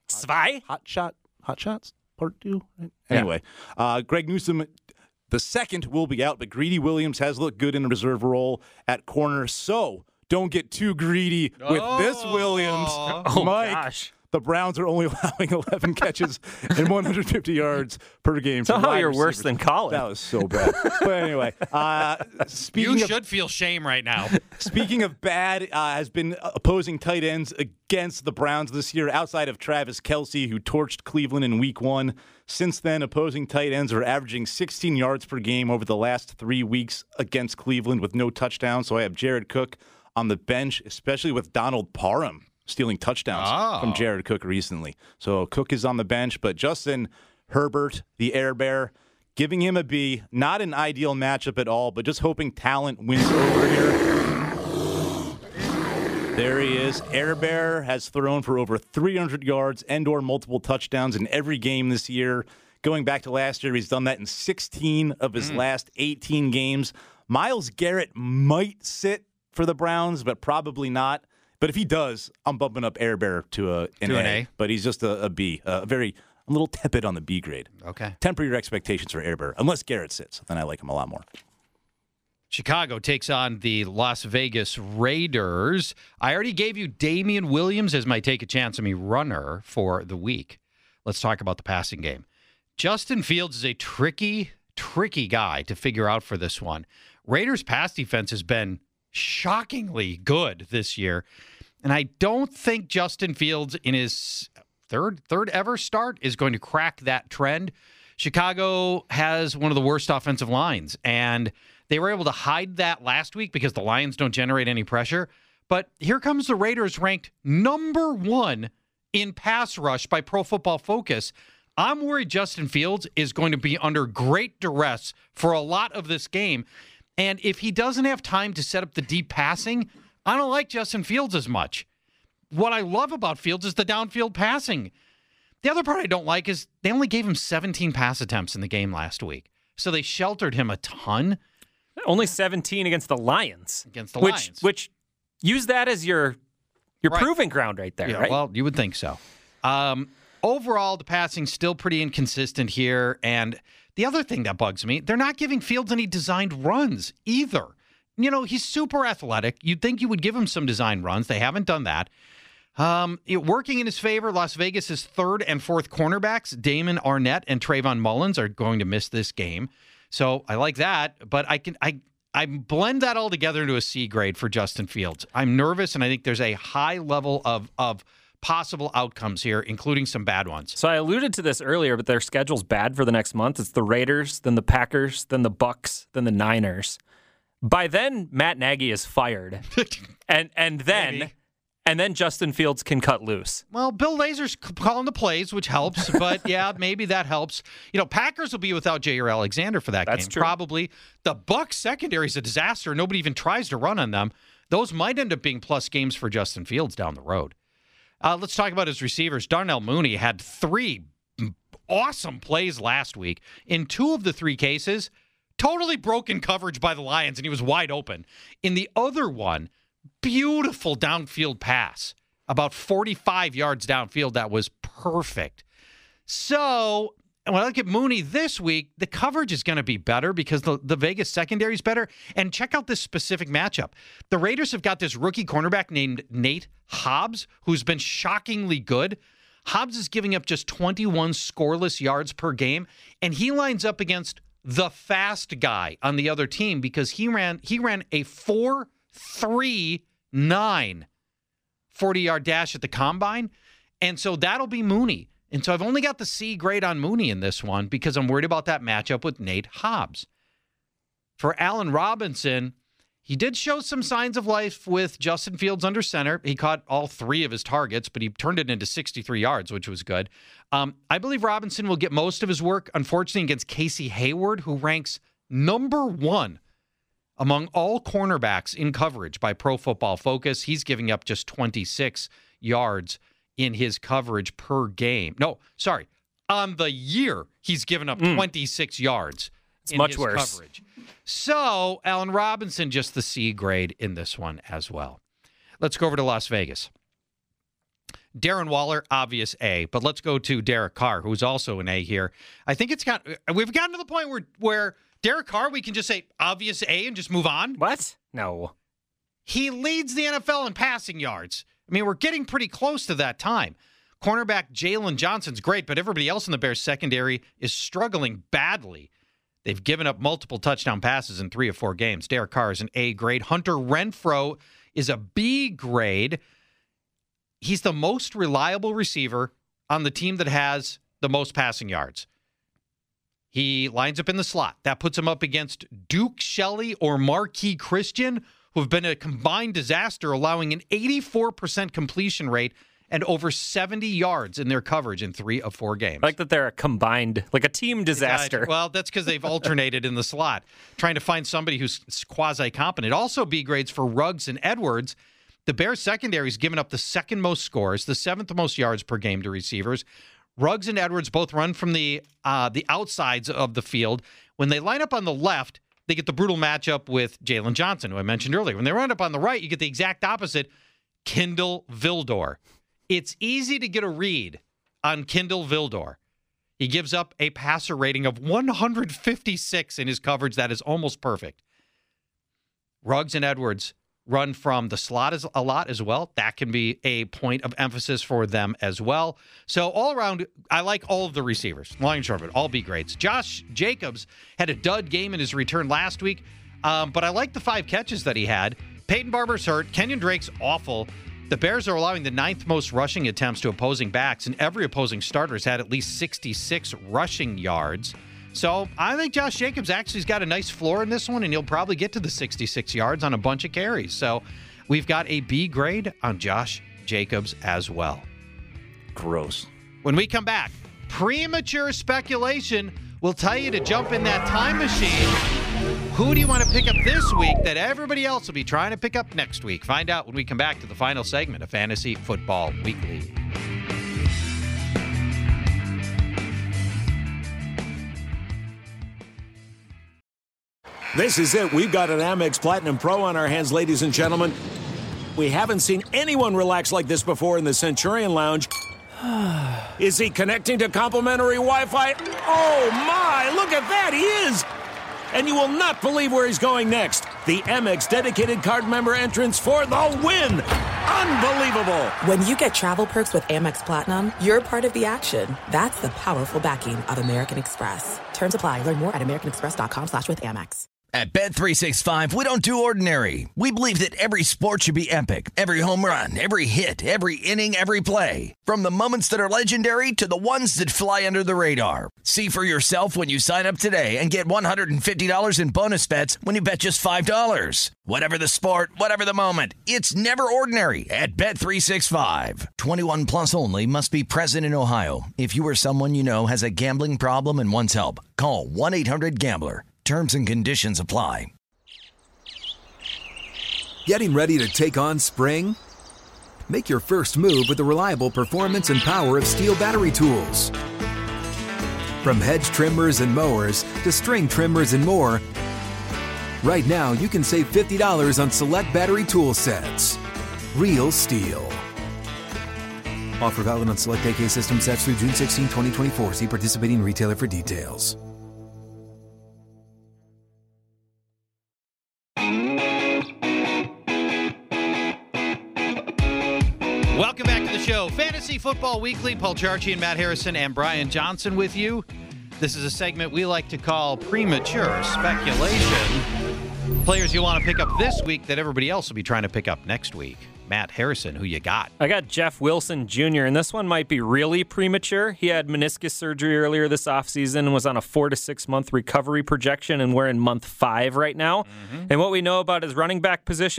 shots. Part do. Right? Anyway, Greg Newsome, the second, will be out, but Greedy Williams has looked good in a reserve role at corner. So don't get too greedy with this Williams. Mike, gosh. The Browns are only allowing 11 catches and 150 yards per game. Somehow you're worse than Colin. That was so bad. But anyway, you should feel shame right now. Speaking of bad, has been opposing tight ends against the Browns this year, outside of Travis Kelce, who torched Cleveland in Week 1. Since then, opposing tight ends are averaging 16 yards per game over the last 3 weeks against Cleveland with no touchdowns. So I have Jared Cook on the bench, especially with Donald Parham stealing touchdowns from Jared Cook recently. So Cook is on the bench, but Justin Herbert, the Air Bear, giving him a B. Not an ideal matchup at all, but just hoping talent wins over here. There he is. Air Bear has thrown for over 300 yards and/or multiple touchdowns in every game this year. Going back to last year, he's done that in 16 of his last 18 games. Myles Garrett might sit for the Browns, but probably not. But if he does, I'm bumping up Air Bear to an A. But he's just a B. A little tepid on the B grade. Okay. Temper your expectations for Air Bear. Unless Garrett sits, then I like him a lot more. Chicago takes on the Las Vegas Raiders. I already gave you Damian Williams as my take a chance on me runner for the week. Let's talk about the passing game. Justin Fields is a tricky guy to figure out for this one. Raiders' pass defense has been shockingly good this year, and I don't think Justin Fields in his third ever start is going to crack that trend. Chicago has one of the worst offensive lines, and they were able to hide that last week because the Lions don't generate any pressure. But here comes the Raiders, ranked number 1 in pass rush by Pro Football Focus. I'm worried Justin Fields is going to be under great duress for a lot of this game. And if he doesn't have time to set up the deep passing, I don't like Justin Fields as much. What I love about Fields is the downfield passing. The other part I don't like is they only gave him 17 pass attempts in the game last week. So they sheltered him a ton. Only 17 against the Lions. Which use that as your proving ground right there, right? Well, you would think so. Overall, the passing's still pretty inconsistent here. And the other thing that bugs me, they're not giving Fields any designed runs either. You know, he's super athletic. You'd think you would give him some designed runs. They haven't done that. Working in his favor, Las Vegas' third and fourth cornerbacks, Damon Arnett and Trayvon Mullins, are going to miss this game. So I like that, but I blend that all together into a C grade for Justin Fields. I'm nervous, and I think there's a high level of possible outcomes here, including some bad ones. So I alluded to this earlier, but their schedule's bad for the next month. It's the Raiders, then the Packers, then the Bucks, then the Niners. By then, Matt Nagy is fired, and then Justin Fields can cut loose. Well, Bill Lazor's calling the plays, which helps, but yeah, maybe that helps. You know, Packers will be without Jair Alexander for that game. True. Probably. The Bucks secondary is a disaster. Nobody even tries to run on them. Those might end up being plus games for Justin Fields down the road. Let's talk about his receivers. Darnell Mooney had 3 awesome plays last week. In 2 of the 3 cases, totally broken coverage by the Lions, and he was wide open. In the other one, beautiful downfield pass, about 45 yards downfield. That was perfect. So when I look at Mooney this week, the coverage is going to be better because the Vegas secondary is better. And check out this specific matchup. The Raiders have got this rookie cornerback named Nate Hobbs, who's been shockingly good. Hobbs is giving up just 21 scoreless yards per game, and he lines up against the fast guy on the other team because he ran a 4.39 40-yard dash at the combine. And so that'll be Mooney. And so I've only got the C grade on Mooney in this one because I'm worried about that matchup with Nate Hobbs. For Allen Robinson, he did show some signs of life with Justin Fields under center. He caught all 3 of his targets, but he turned it into 63 yards, which was good. I believe Robinson will get most of his work, unfortunately, against Casey Hayward, who ranks number 1 Among all cornerbacks in coverage by Pro Football Focus, he's giving up just 26 yards in his coverage per game. No, sorry. On the year, he's given up 26 yards it's in much his worse. coverage. So, Allen Robinson, just the C grade in this one as well. Let's go over to Las Vegas. Darren Waller, obvious A, but let's go to Derek Carr, who's also an A here. I think we've gotten to the point where Derek Carr, we can just say obvious A and just move on. What? No. He leads the NFL in passing yards. I mean, we're getting pretty close to that time. Cornerback Jalen Johnson's great, but everybody else in the Bears secondary is struggling badly. They've given up multiple touchdown passes in 3 of 4 games. Derek Carr is an A grade. Hunter Renfrow is a B grade. He's the most reliable receiver on the team that has the most passing yards. He lines up in the slot. That puts him up against Duke Shelley or Marquis Christian, who have been a combined disaster, allowing an 84% completion rate and over 70 yards in their coverage in 3 of 4 games. I like that they're a combined, like a team disaster. Well, that's because they've alternated in the slot, trying to find somebody who's quasi-competent. Also B grades for Ruggs and Edwards. The Bears secondary's given up the second most scores, the 7th most yards per game to receivers. Ruggs and Edwards both run from the outsides of the field. When they line up on the left, they get the brutal matchup with Jalen Johnson, who I mentioned earlier. When they run up on the right, you get the exact opposite, Kindle Vildor. It's easy to get a read on Kindle Vildor. He gives up a passer rating of 156 in his coverage. That is almost perfect. Ruggs and Edwards run from the slot a lot as well. That can be a point of emphasis for them as well. So all around, I like all of the receivers. Long and short of it, all B grades. Josh Jacobs had a dud game in his return last week, but I like the 5 catches that he had. Peyton Barber's hurt. Kenyon Drake's awful. The Bears are allowing the 9th most rushing attempts to opposing backs, and every opposing starter has had at least 66 rushing yards. So I think Josh Jacobs actually has got a nice floor in this one, and he'll probably get to the 66 yards on a bunch of carries. So we've got a B grade on Josh Jacobs as well. Gross. When we come back, premature speculation will tell you to jump in that time machine. Who do you want to pick up this week that everybody else will be trying to pick up next week? Find out when we come back to the final segment of Fantasy Football Weekly. This is it. We've got an Amex Platinum Pro on our hands, ladies and gentlemen. We haven't seen anyone relax like this before in the Centurion Lounge. Is he connecting to complimentary Wi-Fi? Oh, my. Look at that. He is. And you will not believe where he's going next. The Amex dedicated card member entrance for the win. Unbelievable. When you get travel perks with Amex Platinum, you're part of the action. That's the powerful backing of American Express. Terms apply. Learn more at americanexpress.com/withAmex. At Bet365, we don't do ordinary. We believe that every sport should be epic. Every home run, every hit, every inning, every play. From the moments that are legendary to the ones that fly under the radar. See for yourself when you sign up today and get $150 in bonus bets when you bet just $5. Whatever the sport, whatever the moment, it's never ordinary at Bet365. 21 plus only. Must be present in Ohio. If you or someone you know has a gambling problem and wants help, call 1-800-GAMBLER. Terms and conditions apply. Getting ready to take on spring? Make your first move with the reliable performance and power of Steel battery tools. From hedge trimmers and mowers to string trimmers and more, right now you can save $50 on select battery tool sets. Real Steel. Offer valid on select AK system sets through June 16, 2024. See participating retailer for details. Welcome back to the show. Fantasy Football Weekly. Paul Charchi and Matt Harrison and Brian Johnson with you. This is a segment we like to call premature speculation. Players you want to pick up this week that everybody else will be trying to pick up next week. Matt Harrison, who you got? I got Jeff Wilson Jr., and this one might be really premature. He had meniscus surgery earlier this offseason and was on a 4 to 6 month recovery projection, and we're in month 5 right now. And what we know about his running back position,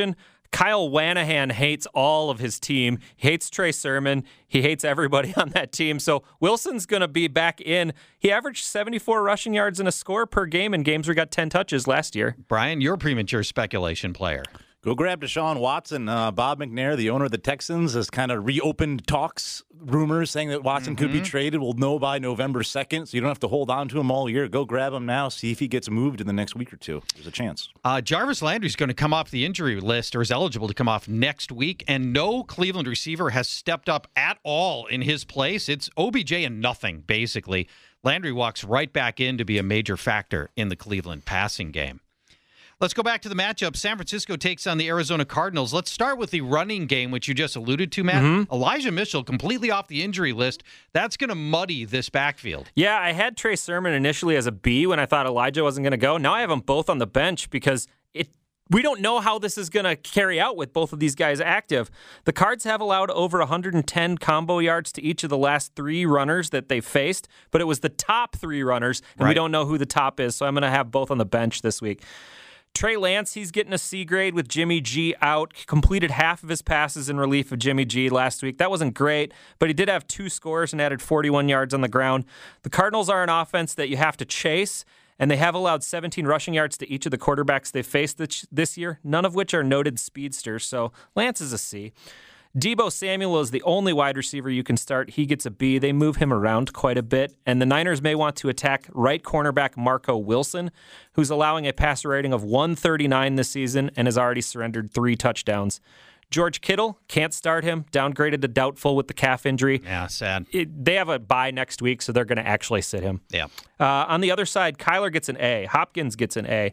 Kyle Wanahan hates all of his team. He hates Trey Sermon. He hates everybody on that team. So Wilson's going to be back in. He averaged 74 rushing yards and a score per game in games where he got 10 touches last year. Brian, your premature speculation player. Go grab Deshaun Watson. Bob McNair, the owner of the Texans, has kind of reopened talks, rumors saying that Watson could be traded. We'll know by November 2nd, so you don't have to hold on to him all year. Go grab him now. See if he gets moved in the next week or two. There's a chance. Jarvis Landry's going to come off the injury list, or is eligible to come off next week, and no Cleveland receiver has stepped up at all in his place. It's OBJ and nothing, basically. Landry walks right back in to be a major factor in the Cleveland passing game. Let's go back to the matchup. San Francisco takes on the Arizona Cardinals. Let's start with the running game, which you just alluded to, Matt. Elijah Mitchell completely off the injury list. That's going to muddy this backfield. Yeah, I had Trey Sermon initially as a B when I thought Elijah wasn't going to go. Now I have them both on the bench because we don't know how this is going to carry out with both of these guys active. The Cards have allowed over 110 combo yards to each of the last 3 runners that they faced, but it was the top 3 runners, and we don't know who the top is, so I'm going to have both on the bench this week. Trey Lance, he's getting a C grade with Jimmy G out. He completed half of his passes in relief of Jimmy G last week. That wasn't great, but he did have 2 scores and added 41 yards on the ground. The Cardinals are an offense that you have to chase, and they have allowed 17 rushing yards to each of the quarterbacks they faced this year, none of which are noted speedsters, so Lance is a C. Deebo Samuel is the only wide receiver you can start. He gets a B. They move him around quite a bit. And the Niners may want to attack right cornerback Marco Wilson, who's allowing a passer rating of 139 this season and has already surrendered 3 touchdowns. George Kittle, can't start him, downgraded to doubtful with the calf injury. Yeah, sad. They have a bye next week, so they're going to actually sit him. Yeah. On the other side, Kyler gets an A. Hopkins gets an A.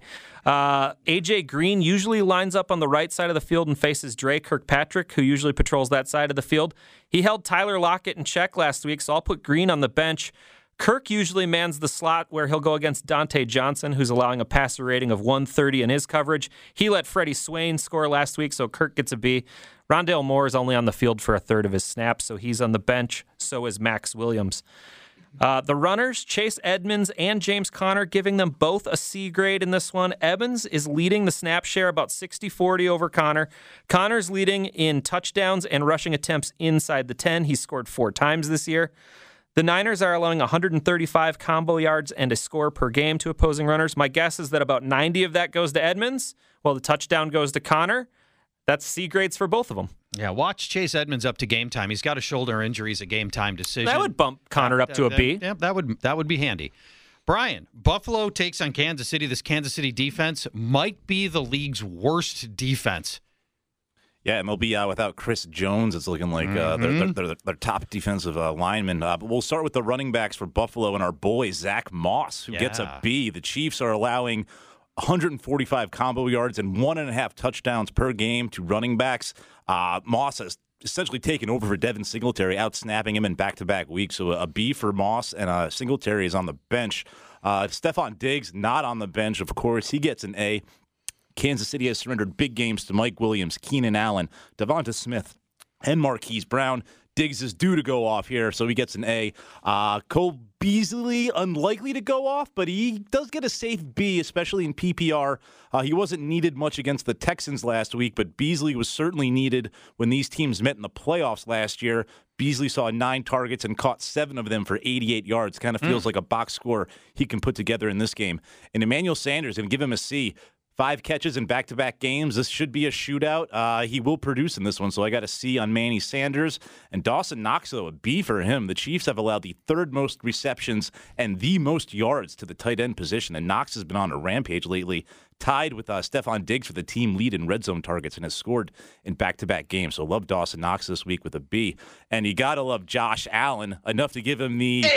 A.J. Green usually lines up on the right side of the field and faces Dre Kirkpatrick, who usually patrols that side of the field. He held Tyler Lockett in check last week, so I'll put Green on the bench. Kirk usually mans the slot where he'll go against Dante Johnson, who's allowing a passer rating of 130 in his coverage. He let Freddie Swain score last week, so Kirk gets a B. Rondale Moore is only on the field for a third of his snaps, so he's on the bench. So is Max Williams. The runners, Chase Edmonds and James Conner, giving them both a C grade in this one. Edmonds is leading the snap share about 60-40 over Conner. Conner's leading in touchdowns and rushing attempts inside the 10. He's scored 4 times this year. The Niners are allowing 135 combo yards and a score per game to opposing runners. My guess is that about 90 of that goes to Edmonds, while the touchdown goes to Conner. That's C grades for both of them. Yeah, watch Chase Edmonds up to game time. He's got a shoulder injury. He's a game time decision. That would bump Conner up to a B. Yeah, that would be handy. Brian, Buffalo takes on Kansas City. This Kansas City defense might be the league's worst defense. Yeah, and they'll be without Chris Jones. It's looking like their top defensive lineman. But we'll start with the running backs for Buffalo and our boy, Zach Moss, who gets a B. The Chiefs are allowing 145 combo yards and 1.5 touchdowns per game to running backs. Moss has essentially taken over for Devin Singletary, out-snapping him in back-to-back weeks. So a B for Moss, and Singletary is on the bench. Stephon Diggs not on the bench, of course. He gets an A. Kansas City has surrendered big games to Mike Williams, Keenan Allen, Devonta Smith, and Marquise Brown. Diggs is due to go off here, so he gets an A. Cole Beasley, unlikely to go off, but he does get a safe B, especially in PPR. He wasn't needed much against the Texans last week, but Beasley was certainly needed when these teams met in the playoffs last year. Beasley saw 9 targets and caught 7 of them for 88 yards. Kind of feels like a box score he can put together in this game. And Emmanuel Sanders, going to give him a C. 5 catches in back-to-back games. This should be a shootout. He will produce in this one, so I got a C on Manny Sanders. And Dawson Knox, though, a B for him. The Chiefs have allowed the 3rd most receptions and the most yards to the tight end position, and Knox has been on a rampage lately, tied with Stephon Diggs for the team lead in red zone targets and has scored in back-to-back games. So love Dawson Knox this week with a B. And you got to love Josh Allen, enough to give him the...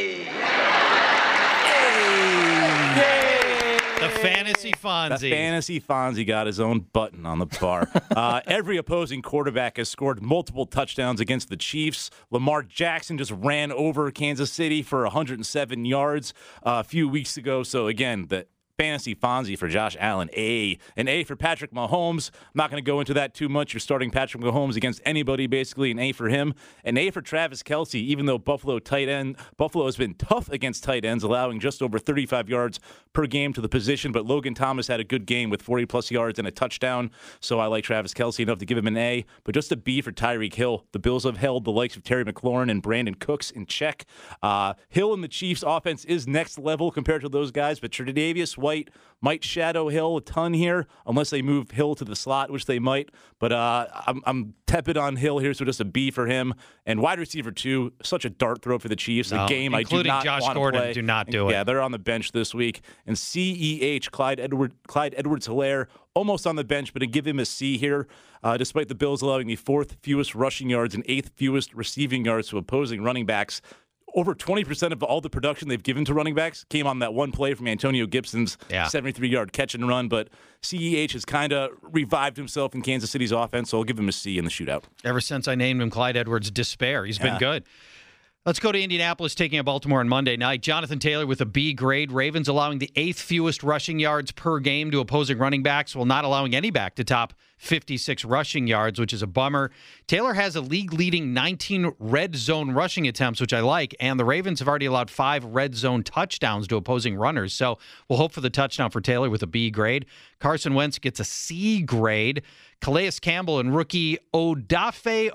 The Fantasy Fonzie. The Fantasy Fonzie got his own button on the bar. Every opposing quarterback has scored multiple touchdowns against the Chiefs. Lamar Jackson just ran over Kansas City for 107 yards a few weeks ago. So, again, the Fantasy Fonzie for Josh Allen, A. An A for Patrick Mahomes. I'm not going to go into that too much. You're starting Patrick Mahomes against anybody, basically. An A for him. An A for Travis Kelce, even though Buffalo has been tough against tight ends, allowing just over 35 yards per game to the position. But Logan Thomas had a good game with 40-plus yards and a touchdown. So I like Travis Kelce enough to give him an A. But just a B for Tyreek Hill. The Bills have held the likes of Terry McLaurin and Brandon Cooks in check. Hill and the Chiefs' offense is next level compared to those guys, but Tre'Davious White might shadow Hill a ton here, unless they move Hill to the slot, which they might. But I'm tepid on Hill here, so just a B for him. And wide receiver 2, such a dart throw for the Chiefs. A game I do not Josh want Gordon, to play. do not do it. Yeah, they're on the bench this week. And CEH, Clyde Edwards-Helaire, almost on the bench, but to give him a C here, despite the Bills allowing the 4th fewest rushing yards and 8th fewest receiving yards to opposing running backs. Over 20% of all the production they've given to running backs came on that one play from Antonio Gibson's 73-yard catch and run. But CEH has kind of revived himself in Kansas City's offense, so I'll give him a C in the shootout. Ever since I named him Clyde Edwards-Despair, he's been good. Let's go to Indianapolis, taking on Baltimore on Monday night. Jonathan Taylor with a B grade. Ravens allowing the 8th fewest rushing yards per game to opposing running backs, while not allowing any back to top 56 rushing yards, which is a bummer. Taylor has a league-leading 19 red zone rushing attempts, which I like, and the Ravens have already allowed 5 red zone touchdowns to opposing runners. So we'll hope for the touchdown for Taylor with a B grade. Carson Wentz gets a C grade. Calais Campbell and rookie Odafe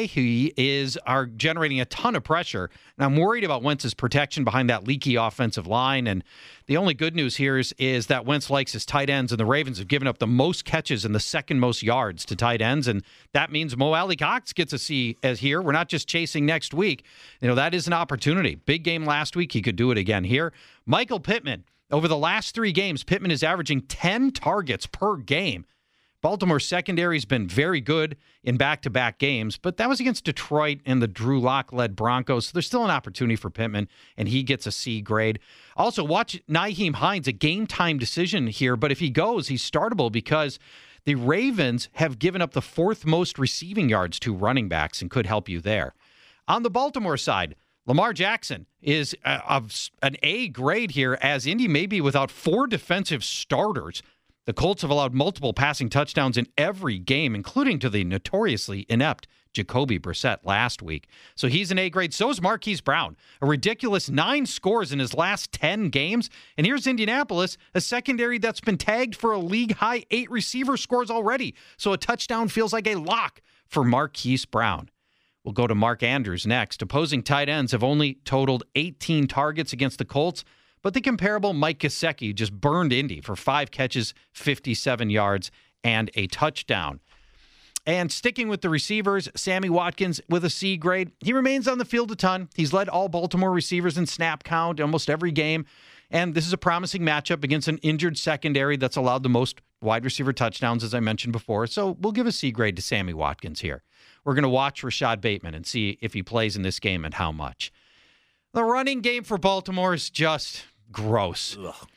Owehi are generating a ton of pressure. And I'm worried about Wentz's protection behind that leaky offensive line. And the only good news here is that Wentz likes his tight ends, and the Ravens have given up the most catches and the second most yards to tight ends. And that means Mo Alley-Cox gets a C as here. We're not just chasing next week. That is an opportunity. Big game last week. He could do it again here. Michael Pittman. Over the last 3 games, Pittman is averaging 10 targets per game. Baltimore's secondary has been very good in back-to-back games, but that was against Detroit and the Drew Lock-led Broncos, so there's still an opportunity for Pittman, and he gets a C grade. Also, watch Nyheim Hines, a game-time decision here, but if he goes, he's startable because the Ravens have given up the 4th most receiving yards to running backs and could help you there. On the Baltimore side, Lamar Jackson is an A grade here, as Indy may be without 4 defensive starters. The Colts have allowed multiple passing touchdowns in every game, including to the notoriously inept Jacoby Brissett last week. So he's an A grade. So is Marquise Brown. A ridiculous 9 scores in his last 10 games. And here's Indianapolis, a secondary that's been tagged for a league-high 8 receiver scores already. So a touchdown feels like a lock for Marquise Brown. We'll go to Mark Andrews next. Opposing tight ends have only totaled 18 targets against the Colts, but the comparable Mike Gesicki just burned Indy for 5 catches, 57 yards, and a touchdown. And sticking with the receivers, Sammy Watkins with a C grade. He remains on the field a ton. He's led all Baltimore receivers in snap count almost every game. And this is a promising matchup against an injured secondary that's allowed the most wide receiver touchdowns, as I mentioned before. So we'll give a C grade to Sammy Watkins here. We're going to watch Rashad Bateman and see if he plays in this game and how much. The running game for Baltimore is just gross.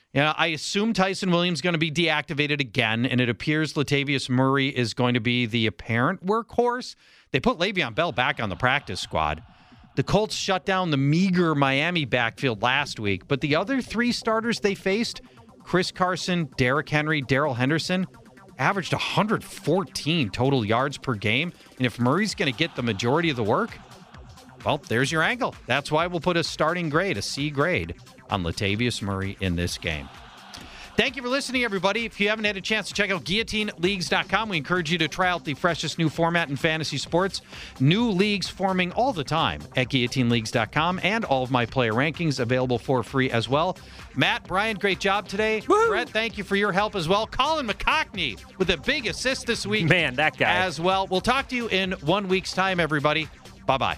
I assume Tyson Williams is going to be deactivated again, and it appears Latavius Murray is going to be the apparent workhorse. They put Le'Veon Bell back on the practice squad. The Colts shut down the meager Miami backfield last week, but the other 3 starters they faced, Chris Carson, Derrick Henry, Darrell Henderson, averaged 114 total yards per game. And if Murray's going to get the majority of the work, well, there's your angle. That's why we'll put a starting grade, a C grade, on Latavius Murray in this game. Thank you for listening, everybody. If you haven't had a chance to check out GuillotineLeagues.com, we encourage you to try out the freshest new format in fantasy sports. New leagues forming all the time at GuillotineLeagues.com, and all of my player rankings available for free as well. Matt, Brian, great job today. Woo! Brett, thank you for your help as well. Colin McCockney with a big assist this week. Man, that guy. As well. We'll talk to you in 1 week's time, everybody. Bye-bye.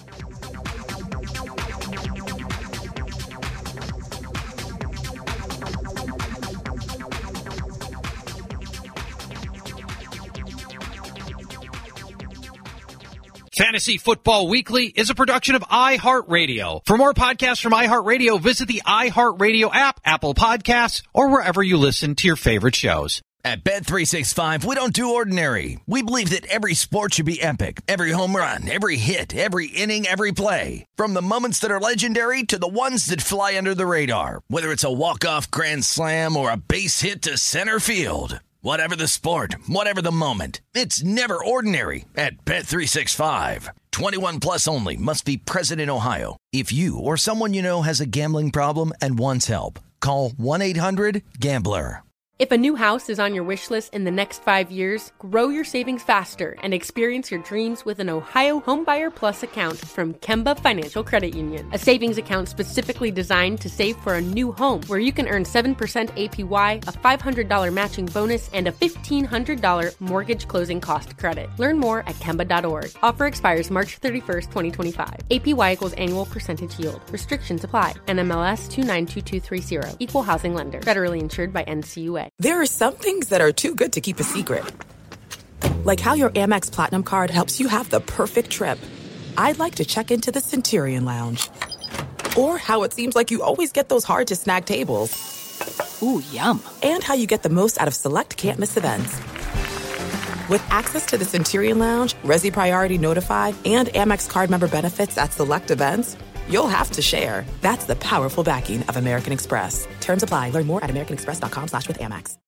Fantasy Football Weekly is a production of iHeartRadio. For more podcasts from iHeartRadio, visit the iHeartRadio app, Apple Podcasts, or wherever you listen to your favorite shows. At Bet365, we don't do ordinary. We believe that every sport should be epic. Every home run, every hit, every inning, every play. From the moments that are legendary to the ones that fly under the radar. Whether it's a walk-off grand slam or a base hit to center field. Whatever the sport, whatever the moment, it's never ordinary at Bet365. 21 plus only. Must be present in Ohio. If you or someone you know has a gambling problem and wants help, call 1-800-GAMBLER. If a new house is on your wish list in the next 5 years, grow your savings faster and experience your dreams with an Ohio Homebuyer Plus account from Kemba Financial Credit Union. A savings account specifically designed to save for a new home where you can earn 7% APY, a $500 matching bonus, and a $1,500 mortgage closing cost credit. Learn more at Kemba.org. Offer expires March 31st, 2025. APY equals annual percentage yield. Restrictions apply. NMLS 292230. Equal housing lender. Federally insured by NCUA. There are some things that are too good to keep a secret. Like how your Amex Platinum card helps you have the perfect trip. I'd like to check into the Centurion Lounge. Or how it seems like you always get those hard-to-snag tables. Ooh, yum. And how you get the most out of select can't-miss events. With access to the Centurion Lounge, Resi Priority Notified, and Amex card member benefits at select events, you'll have to share. That's the powerful backing of American Express. Terms apply. Learn more at americanexpress.com/withAmex.